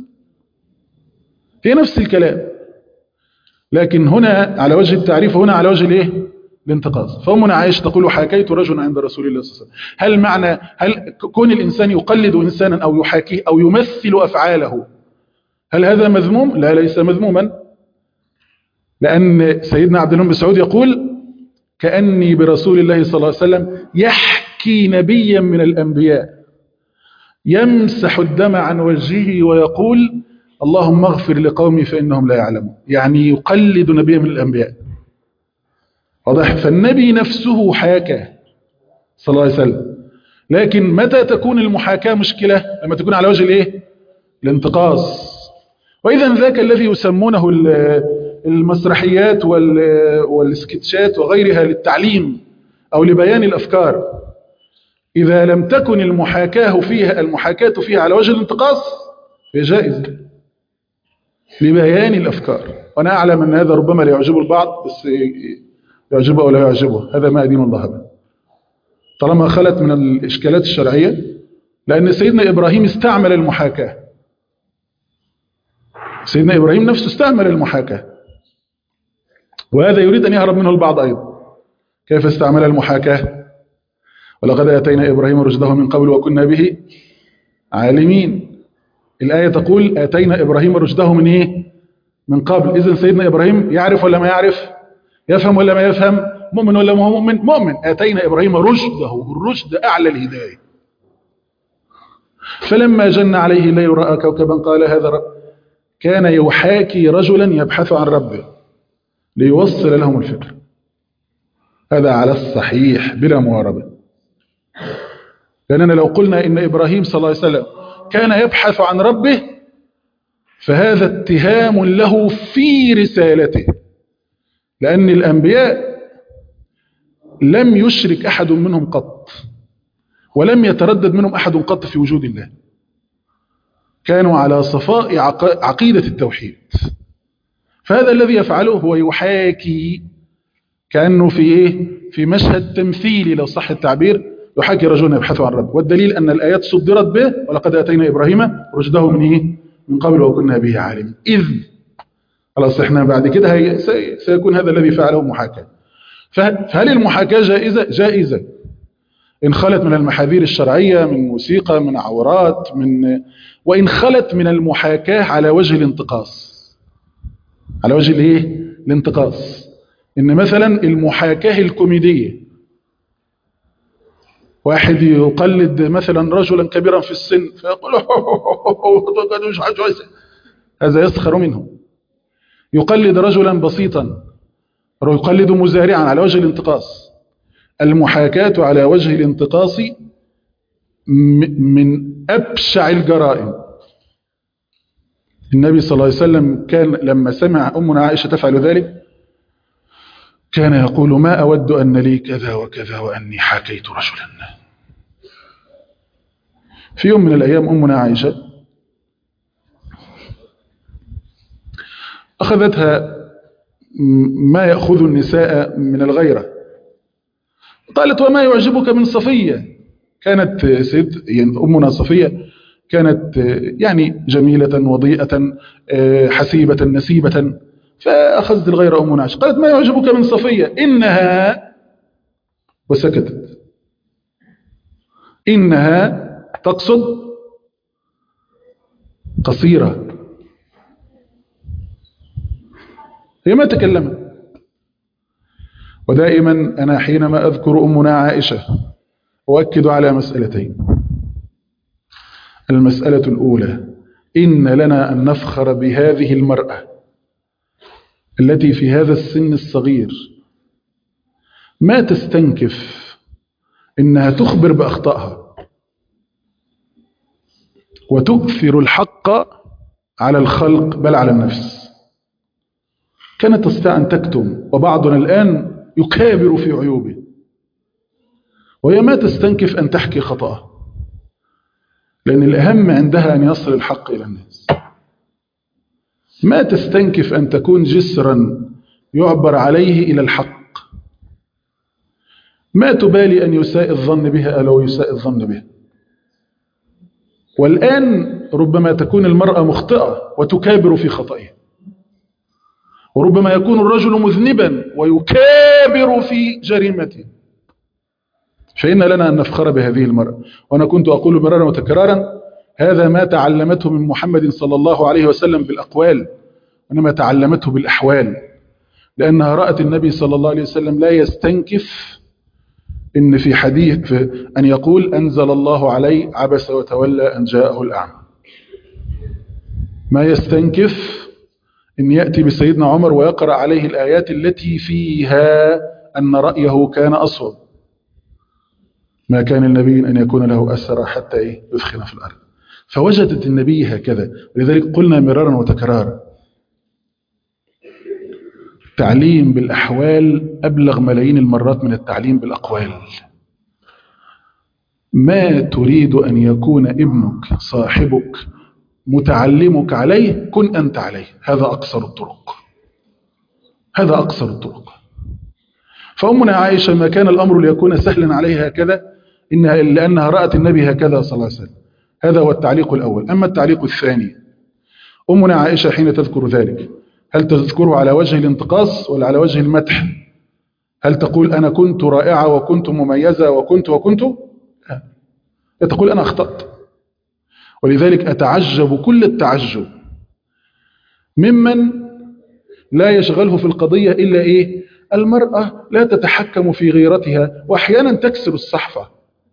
Speaker 2: هي نفس الكلام، لكن هنا على وجه التعريف وهنا على وجه الايه الانتقاص. فأمنا عائشة تقول: حكيت رجلا عند رسول الله صلى الله عليه وسلم. هل معنى هل كون الإنسان يقلد إنسانا أو يحاكيه أو يمثل أفعاله هل هذا مذموم؟ لا، ليس مذموما، لأن سيدنا عبد الله بن مسعود يقول: كأني برسول الله صلى الله عليه وسلم يحكي نبيا من الأنبياء يمسح الدم عن وجهه ويقول: اللهم اغفر لقومي فإنهم لا يعلمون. يعني يقلد نبيا من الأنبياء. واضح؟ فالنبي نفسه حاكى صلى الله عليه وسلم. لكن متى تكون المحاكاة مشكلة؟ لما تكون على وجه الايه الانتقاص. وإذا ذاك الذي يسمونه المسرحيات والسكتشات وغيرها للتعليم أو لبيان الأفكار، إذا لم تكن المحاكاة فيها المحاكاة فيها على وجه الانتقاص هي جائزة لبيان الأفكار. وأنا أعلم أن هذا ربما لا يعجب البعض، بس يعجبه أو لا يعجبه هذا ما أدين الله به، طالما خلت من الإشكالات الشرعية. لأن سيدنا إبراهيم استعمل المحاكاة، سيدنا إبراهيم نفسه استعمل المحاكاة، وهذا يريد أن يهرب منه البعض أيضا. كيف استعمل المحاكاة؟ ولقد آتينا إبراهيم رشده من قبل وكنا به عالمين. الآية تقول: آتينا إبراهيم رشده من إيه؟ من قبل. إذن سيدنا إبراهيم يعرف ولا ما يعرف؟ يفهم ولا ما يفهم؟ مؤمن ولا ما هو مؤمن؟ مؤمن. آتينا إبراهيم رشده، الرشد أعلى الهداية. فلما جن عليه الليل رأى كوكبا قال هذا رب. كان يحاكي رجلا يبحث عن ربه ليوصل لهم الفكر. هذا على الصحيح بلا مواربة. لأننا لو قلنا إن إبراهيم صلى الله عليه وسلم كان يبحث عن ربه فهذا اتهام له في رسالته، لأن الأنبياء لم يشرك أحد منهم قط، ولم يتردد منهم أحد قط في وجود الله، كانوا على صفاء عقيدة التوحيد. فهذا الذي يفعله هو يحاكي، كأنه في إيه؟ في مشهد تمثيلي لو صح التعبير، يحاكي رجل يبحث عن رب. والدليل أن الآيات صدرت به: ولقد آتينا إبراهيم رشده من إيه؟ من قبل وكنا به عالم. إذ خلاص إحنا بعد كده هي سيكون هذا الذي فعله محاكاة. فهل المحاكاة جائزة؟ جائزة إن خلت من المحاذير الشرعية، من موسيقى، من عورات، من وإن خلت من المحاكاة على وجه الانتقاص، على وجه الايه؟ الانتقاص. إن مثلا المحاكاة الكوميدية، واحد يقلد مثلا رجلا كبيرا في السن فيقول هذا يسخر منه. يقلد رجلا بسيطا، يقلد مزارعا على وجه الانتقاص. المحاكاة على وجه الانتقاص من أبشع الجرائم. النبي صلى الله عليه وسلم كان لما سمع أمنا عائشة تفعل ذلك كان يقول: ما أود أن لي كذا وكذا وأني حاكيت رجلا. في يوم من الأيام أمنا عائشة أخذتها ما يأخذ النساء من الغيرة، قالت: وما يعجبك من صفية؟ كانت سيد يعني أمنا صفية كانت يعني جميلة وضيئة حسيبة نسيبة، فأخذت الغيرة أمنا عائشة قالت: ما يعجبك من صفية؟ إنها، وسكتت، إنها تقصد قصيرة. هي ما تكلمت. ودائما أنا حينما أذكر أمنا عائشة أؤكد على مسألتين. المسألة الأولى: إن لنا أن نفخر بهذه المرأة التي في هذا السن الصغير ما تستنكف إنها تخبر بأخطائها وتؤثر الحق على الخلق بل على النفس. كانت تستطيع أن تكتم، وبعضنا الآن يكابر في عيوبه، وهي ما تستنكف أن تحكي خطأها، لأن الأهم عندها أن يصل الحق إلى الناس. ما تستنكف أن تكون جسرا يعبر عليه إلى الحق. ما تبالي أن يساء الظن بها أو يساء الظن بها. والآن ربما تكون المرأة مخطئة وتكابر في خطئها، وربما يكون الرجل مذنبا ويكابر في جريمته. فإن لنا أن نفخر بهذه المرأة. وأنا كنت أقول مرارا وتكرارا: هذا ما تعلمته من محمد صلى الله عليه وسلم بالأقوال، وإنما تعلمته بالأحوال، لأنها رأت النبي صلى الله عليه وسلم لا يستنكف إن في حديث أن يقول: أنزل الله عليه عبس وتولى أن جاءه الأعمى. ما يستنكف إن يأتي بسيدنا عمر ويقرأ عليه الآيات التي فيها أن رأيه كان أصوب. ما كان النبي أن يكون له أسرى حتى إيه يثخن في الأرض. فوجدت النبي هكذا. ولذلك قلنا مرارا وتكرارا: التعليم بالأحوال أبلغ ملايين المرات من التعليم بالأقوال. ما تريد أن يكون ابنك صاحبك متعلمك عليه كن أنت عليه. هذا أقصر الطرق، هذا أقصر الطرق. فأمنا عائشة ما كان الأمر ليكون سهلا عليها هكذا إنها لأنها رأت النبي هكذا صلى الله عليه وسلم. هذا هو التعليق الأول. أما التعليق الثاني: أمنا عائشة حين تذكر ذلك هل تذكره على وجه الانتقاص ولا على وجه المدح؟ هل تقول أنا كنت رائعة وكنت مميزة وكنت وكنت؟ لا، تقول أنا أخطأت. ولذلك أتعجب كل التعجب ممن لا يشغله في القضية إلا إيه؟ المرأة لا تتحكم في غيرتها وأحيانا تكسر الصحفة.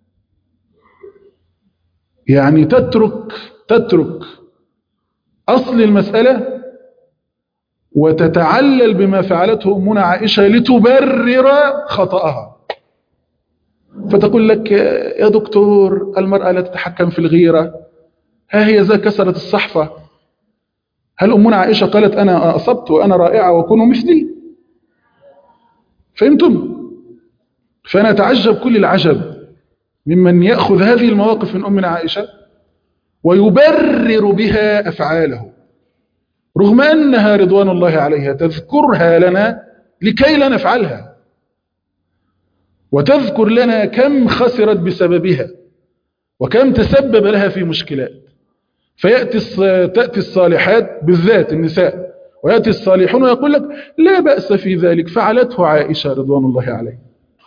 Speaker 2: يعني تترك تترك أصل المسألة وتتعلل بما فعلته أمنا عائشة لتبرر خطأها. فتقول لك: يا دكتور المرأة لا تتحكم في الغيرة، ها هي ذا كسرت الصحفة. هل أمنا عائشة قالت أنا أصبت وأنا رائعة وكونوا مثلي؟ فهمتم؟ فأنا أتعجب كل العجب ممن يأخذ هذه المواقف من أمنا عائشة ويبرر بها أفعاله، رغم أنها رضوان الله عليها تذكرها لنا لكي لا نفعلها، وتذكر لنا كم خسرت بسببها وكم تسبب لها في مشكلات. فيأتي تأتي الصالحات بالذات النساء ويأتي الصالحون ويقول لك لا بأس في ذلك، فعلته عائشة رضوان الله عليها.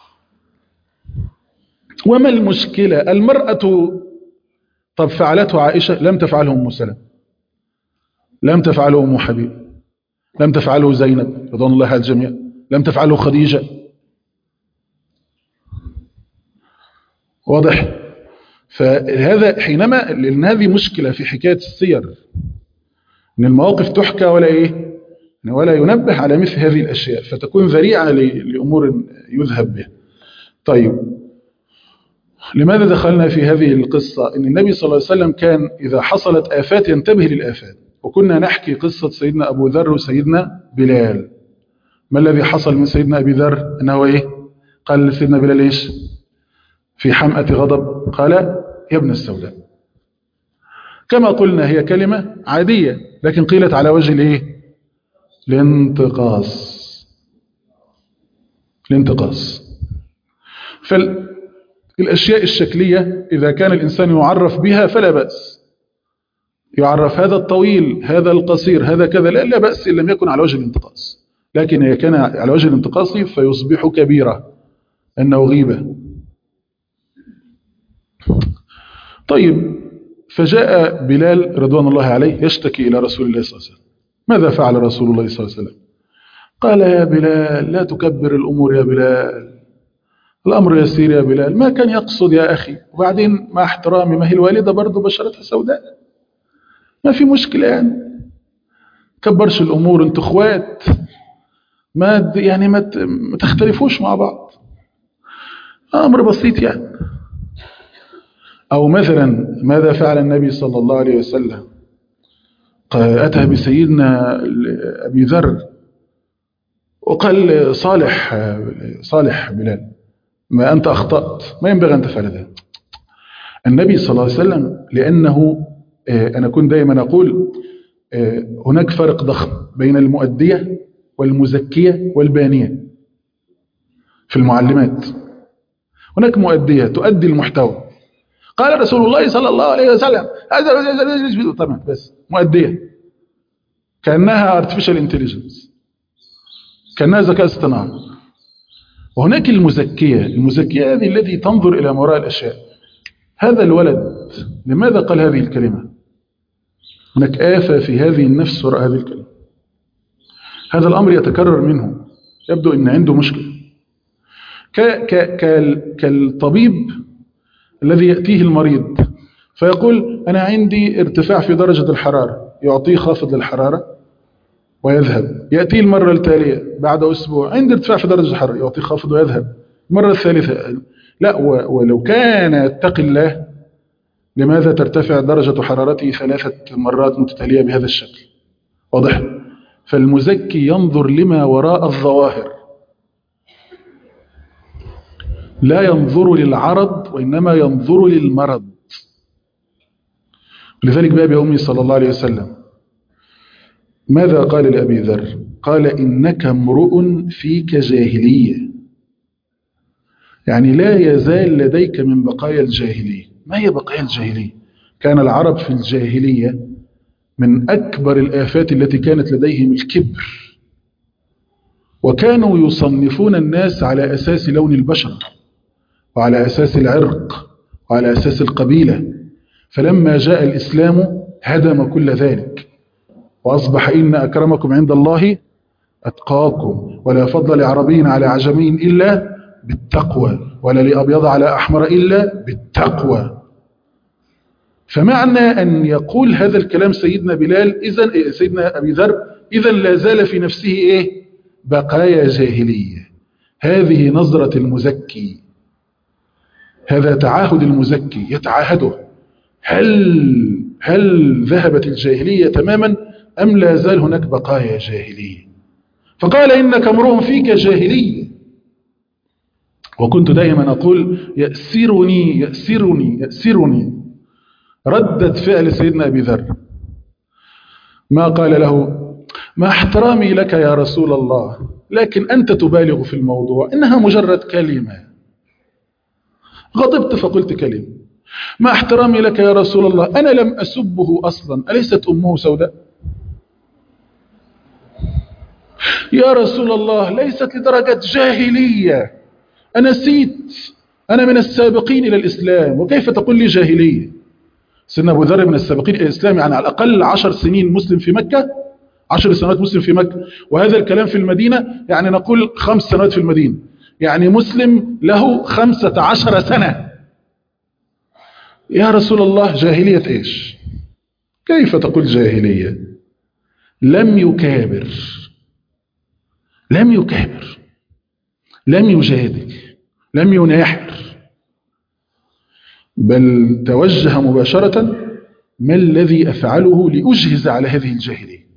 Speaker 2: وما المشكلة؟ المرأة طب فعلته عائشة، لم تفعله أم سلمة، لم تفعله أم حبيب، لم تفعله زينب رضوان الله على الجميع، لم تفعله خديجة. واضح؟ فهذا حينما، لأن هذه مشكلة في حكاية السير، ان المواقف تحكى ولا ايه ولا ينبه على مثل هذه الاشياء، فتكون ذريعه لامور يذهب بها. طيب، لماذا دخلنا في هذه القصه؟ ان النبي صلى الله عليه وسلم كان اذا حصلت افات ينتبه للافات، وكنا نحكي قصه سيدنا ابو ذر وسيدنا بلال. ما الذي حصل من سيدنا ابي ذر؟ انه ايه؟ قال لسيدنا بلال ايش في حمأة غضب؟ قال يا ابن السوداء. كما قلنا هي كلمة عادية، لكن قيلت على وجه الايه؟ الانتقاص. الانتقاص. فالاشياء الشكلية اذا كان الانسان يعرف بها فلا بأس، يعرف هذا الطويل هذا القصير هذا كذا، لا, لا بأس ان لم يكن على وجه الانتقاص. لكن اذا كان على وجه الانتقاص فيصبح كبيرة، انه غيبة. طيب، فجاء بلال رضوان الله عليه يشتكي إلى رسول الله صلى الله عليه وسلم. ماذا فعل رسول الله صلى الله عليه وسلم؟ قال يا بلال لا تكبر الأمور يا بلال، الأمر يسير يا بلال، ما كان يقصد يا أخي، وبعدين مع احترامي ما هي الوالدة برضو بشرتها سوداء، ما في مشكلة يعني، كبرش الأمور، انتوا اخوات، ما يعني ما تختلفوش مع بعض، أمر بسيط يعني. أو مثلا ماذا فعل النبي صلى الله عليه وسلم؟ أتى بسيدنا أبي ذر وقال صالح صالح بلال ما أنت أخطأت، ما ينبغي أن تفعل ذلك. النبي صلى الله عليه وسلم لأنه أنا كنت دائما أقول هناك فرق ضخم بين المؤدية والمزكية والبانية في المعلمات. هناك مؤدية تؤدي المحتوى، قال رسول الله صلى الله عليه وسلم هذا طبعا بس مؤدية كأنها artificial intelligence، كأنها ذكاء اصطناعي. وهناك المزكية، المزكية هذه التي تنظر إلى وراء الأشياء. هذا الولد لماذا قال هذه الكلمة؟ هناك آفة في هذه النفس وراء هذه الكلمة. هذا الأمر يتكرر منه، يبدو أن عنده مشكلة. كالطبيب الذي يأتيه المريض فيقول أنا عندي ارتفاع في درجة الحرارة، يعطيه خافض للحرارة ويذهب. يأتيه المرة التالية بعد أسبوع عندي ارتفاع في درجة الحرارة، يعطيه خافض ويذهب. المرة الثالثة لا، ولو كان يتقي الله لماذا ترتفع درجة حرارته ثلاثة مرات متتالية بهذا الشكل؟ واضح؟ فالمزكي ينظر لما وراء الظواهر، لا ينظر للعرض وإنما ينظر للمرض. لذلك بأبي أمي صلى الله عليه وسلم ماذا قال لأبي ذر؟ قال إنك امرؤ فيك جاهلية، يعني لا يزال لديك من بقايا الجاهلية. ما هي بقايا الجاهلية؟ كان العرب في الجاهلية من أكبر الآفات التي كانت لديهم الكبر، وكانوا يصنفون الناس على أساس لون البشر وعلى أساس العرق وعلى أساس القبيلة. فلما جاء الإسلام هدم كل ذلك، وأصبح إن أكرمكم عند الله أتقاكم، ولا فضل لعربي على عجمي إلا بالتقوى، ولا لأبيض على أحمر إلا بالتقوى. فمعنى أن يقول هذا الكلام سيدنا بلال إذن سيدنا أبي ذر إذن لا زال في نفسه إيه؟ بقايا جاهلية. هذه نظرة المزكي، هذا تعاهد المزكي يتعاهده. هل هل ذهبت الجاهلية تماما أم لا زال هناك بقايا جاهلية؟ فقال إنك امرؤ فيك جاهلية. وكنت دائما أقول يأسرني يأسرني يأسرني ردة فعل سيدنا أبي ذر، ما قال له مع احترامي لك يا رسول الله لكن أنت تبالغ في الموضوع، إنها مجرد كلمة. غضبت فقلت كلمة. مع احترامي لك يا رسول الله أنا لم أسبه أصلا، أليست أمه سوداء؟ يا رسول الله ليست لدرجة جاهلية، أنا نسيت، أنا من السابقين إلى الإسلام وكيف تقول لي جاهلية؟ سيدنا أبو ذر من السابقين إلى الإسلام، يعني على الأقل عشر سنين مسلم في مكة، عشر سنوات مسلم في مكة، وهذا الكلام في المدينة يعني نقول خمس سنوات في المدينة، يعني مسلم له خمسة عشر سنة. يا رسول الله جاهلية إيش؟ كيف تقول جاهلية؟ لم يكابر، لم يكابر، لم يجادل، لم يناحر، بل توجه مباشرة ما الذي أفعله لأجهز على هذه الجاهلية.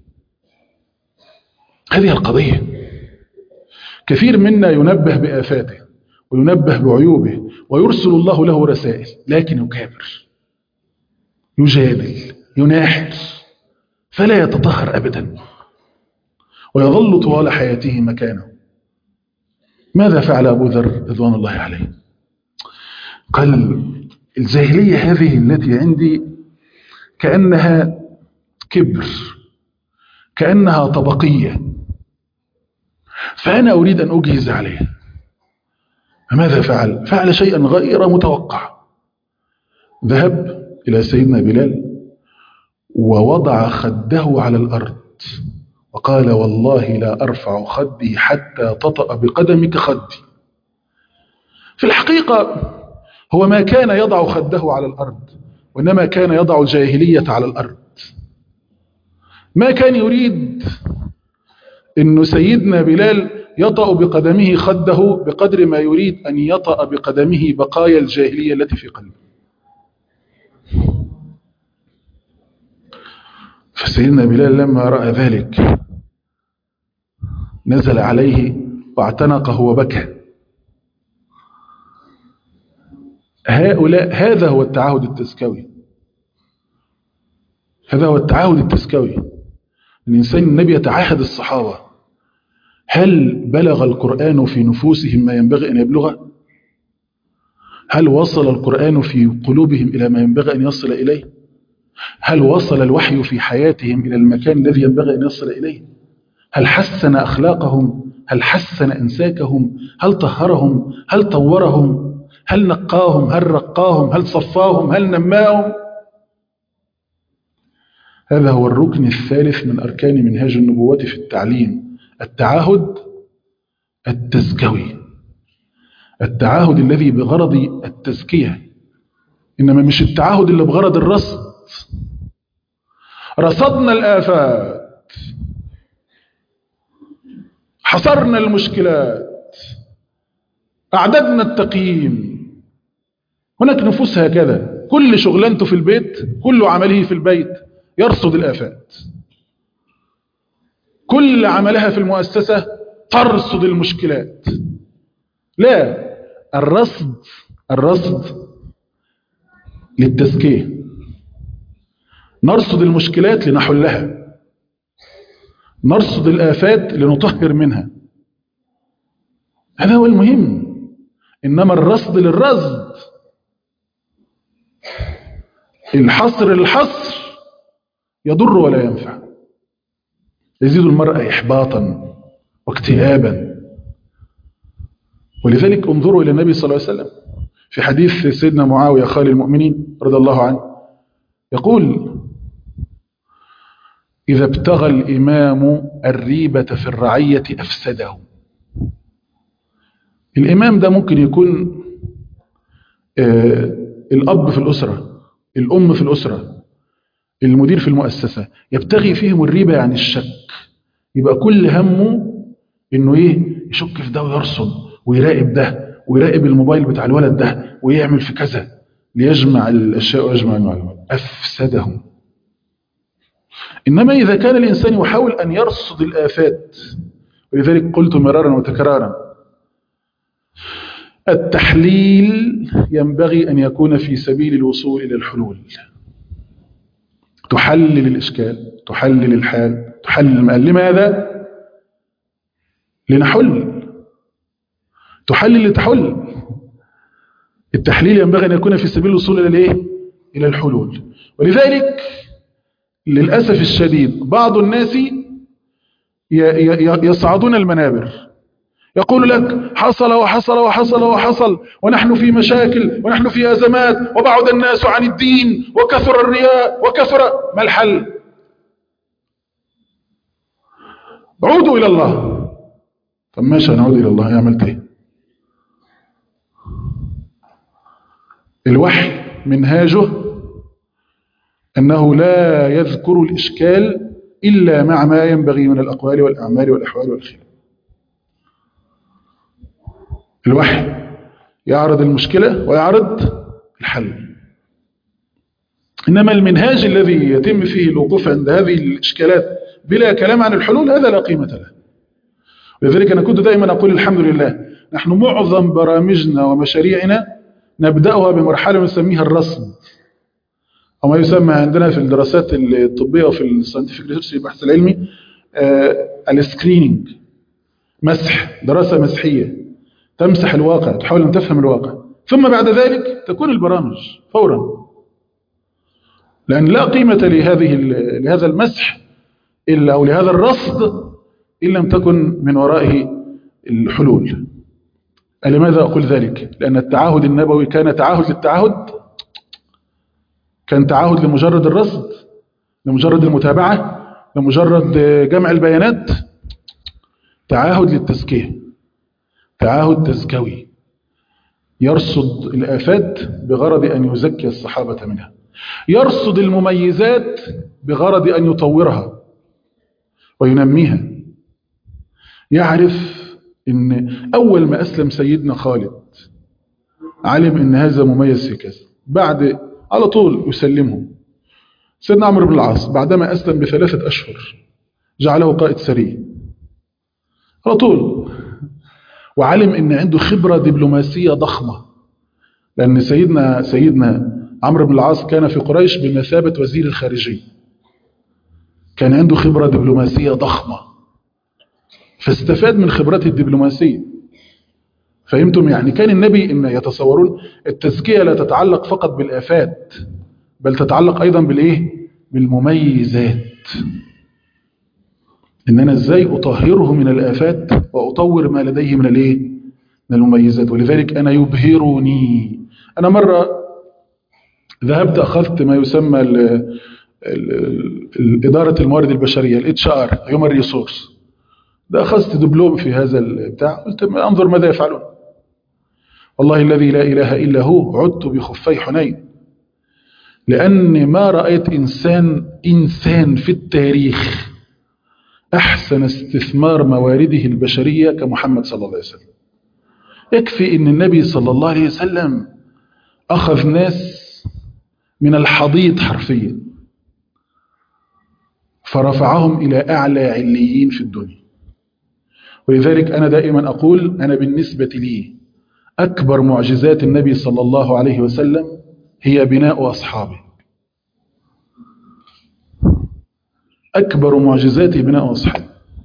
Speaker 2: هذه القضية. كثير منا ينبه بآفاته وينبه بعيوبه ويرسل الله له رسائل، لكن يكابر، يجادل، يناحر، فلا يتطهر أبدا ويظل طوال حياته مكانه. ماذا فعل أبو ذر رضوان الله عليه؟ قال الجاهلية هذه التي عندي كأنها كبر، كأنها طبقية، فأنا أريد أن أجهز عليها. فماذا فعل؟ فعل شيئا غير متوقع. ذهب إلى سيدنا بلال ووضع خده على الأرض وقال والله لا أرفع خدي حتى تطأ بقدمك خدي. في الحقيقة هو ما كان يضع خده على الأرض، وإنما كان يضع الجاهلية على الأرض. ما كان يريد أن سيدنا بلال يطأ بقدمه خده بقدر ما يريد أن يطأ بقدمه بقايا الجاهلية التي في قلبه. فسيدنا بلال لما رأى ذلك نزل عليه واعتنقه وبكى. هؤلاء هذا هو التعهد التزكوي، هذا هو التعهد التزكوي. الإنسان النبي يتعاهد الصحابة، هل بلغ القرآن في نفوسهم ما ينبغي أن يبلغه؟ هل وصل القرآن في قلوبهم إلى ما ينبغي أن يصل إليه؟ هل وصل الوحي في حياتهم إلى المكان الذي ينبغي أن يصل إليه؟ هل حسن أخلاقهم؟ هل حسن إنساكهم؟ هل طهرهم؟ هل طورهم؟ هل نقاهم؟ هل رقاهم؟ هل صفاهم؟ هل نماهم؟ هذا هو الركن الثالث من أركان منهاج النبوة في التعليم، التعاهد التزكوي، التعاهد الذي بغرض التزكية، إنما مش التعاهد اللي بغرض الرصد. رصدنا الآفات، حصرنا المشكلات، أعددنا التقييم. هناك نفوس هكذا، كل شغلانته في البيت، كل عمله في البيت يرصد الآفات، كل عملها في المؤسسة ترصد المشكلات. لا، الرصد الرصد للتزكية، نرصد المشكلات لنحلها، نرصد الآفات لنطهر منها، هذا هو المهم. إنما الرصد للرصد، الحصر للحصر يضر ولا ينفع، يزيد المرء إحباطا واكتئابا. ولذلك انظروا إلى النبي صلى الله عليه وسلم في حديث سيدنا معاوية خال المؤمنين رضي الله عنه، يقول إذا ابتغى الإمام الريبة في الرعية أفسده. الإمام ده ممكن يكون آه الأب في الأسرة، الأم في الأسرة، المدير في المؤسسة، يبتغي فيهم الريبة يعني الشك، يبقى كل همه إنه إيه، يشك في ده ويرصد ويراقب ده ويراقب الموبايل بتاع الولد ده ويعمل في كذا ليجمع الأشياء ويجمع المعلومات. أفسدهم. إنما إذا كان الإنسان يحاول أن يرصد الآفات، ولذلك قلت مرارا وتكرارا التحليل ينبغي أن يكون في سبيل الوصول إلى الحلول. تحلل الإشكال، تحلل الحال، تحلل المآل. لماذا؟ لنحل. تحلل لتحل. التحليل ينبغي أن يكون في سبيل الوصول إلى الإيه؟ إلى الحلول. ولذلك للأسف الشديد بعض الناس يصعدون المنابر، يقول لك حصل وحصل وحصل وحصل ونحن في مشاكل ونحن في أزمات وبعد الناس عن الدين وكثر الرياء وكثر. ما الحل؟ عودوا إلى الله. طب ماشي نعود إلى الله، عملت إيه؟ الوحي منهاجه أنه لا يذكر الإشكال إلا مع ما ينبغي من الأقوال والأعمال والأحوال والخير. الوحي يعرض المشكلة ويعرض الحل. إنما المنهاج الذي يتم فيه الوقوف عند هذه الإشكالات بلا كلام عن الحلول هذا لا قيمة له. لذلك أنا كنت دائما أقول الحمد لله نحن معظم برامجنا ومشاريعنا نبدأها بمرحلة نسميها الرصد، أو ما يسمى عندنا في الدراسات الطبية وفي الساينتفك ريسيرش البحث العلمي آه السكرينينج، مسح، دراسة مسحية تمسح الواقع، تحاول أن تفهم الواقع، ثم بعد ذلك تكون البرامج فورا، لأن لا قيمة لهذه لهذا المسح إلا أو لهذا الرصد إن لم تكن من ورائه الحلول. لماذا أقول ذلك؟ لأن التعاهد النبوي كان تعاهد للتعاهد، كان تعاهد لمجرد الرصد، لمجرد المتابعة، لمجرد جمع البيانات. تعاهد للتزكية، تعاهد تزكوي يرصد الآفات بغرض أن يزكي الصحابة منها، يرصد المميزات بغرض أن يطورها وينميها. يعرف إن أول ما أسلم سيدنا خالد علم إن هذا مميز في كذا، بعد على طول يسلمه. سيدنا عمرو بن العاص بعدما أسلم بثلاثة أشهر جعله قائد سرية على طول، وعلم إن عنده خبرة دبلوماسية ضخمة، لأن سيدنا سيدنا عمرو بن العاص كان في قريش بمثابة وزير الخارجية، كان عنده خبرة دبلوماسية ضخمة، فاستفاد من خبرته الدبلوماسية. فهمتم؟ يعني كان النبي إن يتصورون التزكية لا تتعلق فقط بالآفات، بل تتعلق أيضا بالإيه؟ بالمميزات. إن أنا إزاي أطهره من الآفات وأطور ما لديه من الإيه؟ من المميزات. ولذلك أنا يبهرني. أنا مرة ذهبت أخذت ما يسمى ال ال إدارة الموارد البشرية، ال إتش آر Human Resource. ده أخذت دبلوم في هذا البتاع، قلت أنظر ماذا يفعلون. والله الذي لا إله إلا هو عدت بخفي حنين، لأن ما رأيت إنسان إنسان في التاريخ أحسن استثمار موارده البشرية كمحمد صلى الله عليه وسلم. يكفي أن النبي صلى الله عليه وسلم أخذ ناس من الحضيض حرفيا فرفعهم إلى أعلى عليين في الدنيا. ولذلك أنا دائما أقول أنا بالنسبة لي أكبر معجزات النبي صلى الله عليه وسلم هي بناء أصحابه. أكبر معجزاته بناء أصحابه،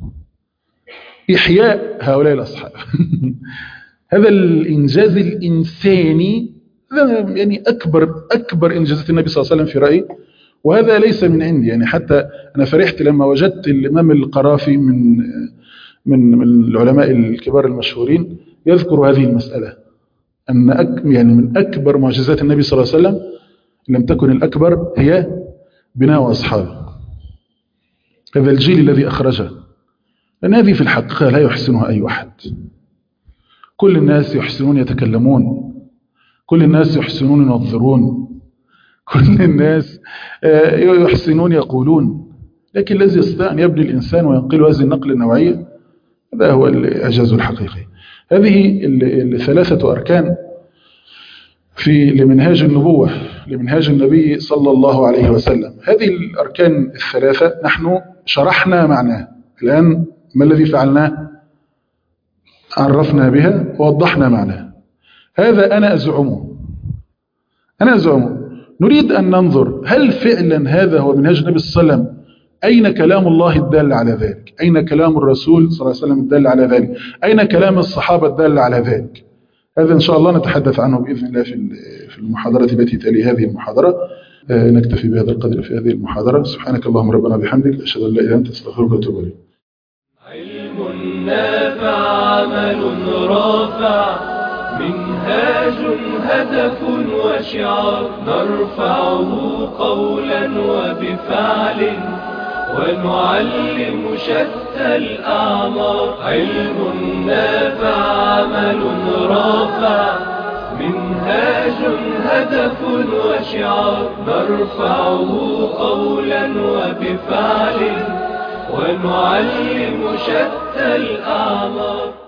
Speaker 2: إحياء هؤلاء الأصحاب. هذا الإنجاز الإنساني يعني أكبر أكبر إنجازات النبي صلى الله عليه وسلم في رأيي. وهذا ليس من عندي، يعني حتى أنا فرحت لما وجدت الإمام القرافي من من من العلماء الكبار المشهورين يذكر هذه المسألة، أن أك يعني من أكبر معجزات النبي صلى الله عليه وسلم لم تكن الأكبر هي بناء أصحابه، هذا الجيل الذي أخرجه. لأن هذه في الحقيقة لا يحسنها أي واحد. كل الناس يحسنون يتكلمون، كل الناس يحسنون ينظرون، كل الناس يحسنون يقولون، لكن الذي يستطيع أن يبني الإنسان وينقل هذه النقل النوعية هذا هو الإعجاز الحقيقي. هذه الثلاثة أركان في لمنهاج النبوة لمنهاج النبي صلى الله عليه وسلم. هذه الأركان الثلاثة نحن شرحنا معناها، الآن ما الذي فعلناه؟ عرفنا بها ووضحنا معناها. هذا أنا أزعمه أنا أزعمه نريد أن ننظر هل فعلا هذا هو منهاج النبي صلى الله عليه وسلم؟ أين كلام الله الدال على ذلك؟ أين كلام الرسول صلى الله عليه وسلم الدال على ذلك؟ أين كلام الصحابة الدال على ذلك؟ هذا إن شاء الله نتحدث عنه بإذن الله في المحاضرة التي تلي هذه المحاضرة. نكتفي بهذا القدر في هذه المحاضرة. سبحانك اللهم ربنا بحمدك، أشهد أن لا إله إلا أنت، أستغفرك وأتوب إليك.
Speaker 1: علم نافع، عمل رافع، منهاج هدف وشعار، نرفعه قولا وبفعل ونعلم شتى الأعمار. علم نافع، عمل رافع، منهاج هدف وشعار، نرفعه قولا وبفعل ونعلم شتى الأعمار.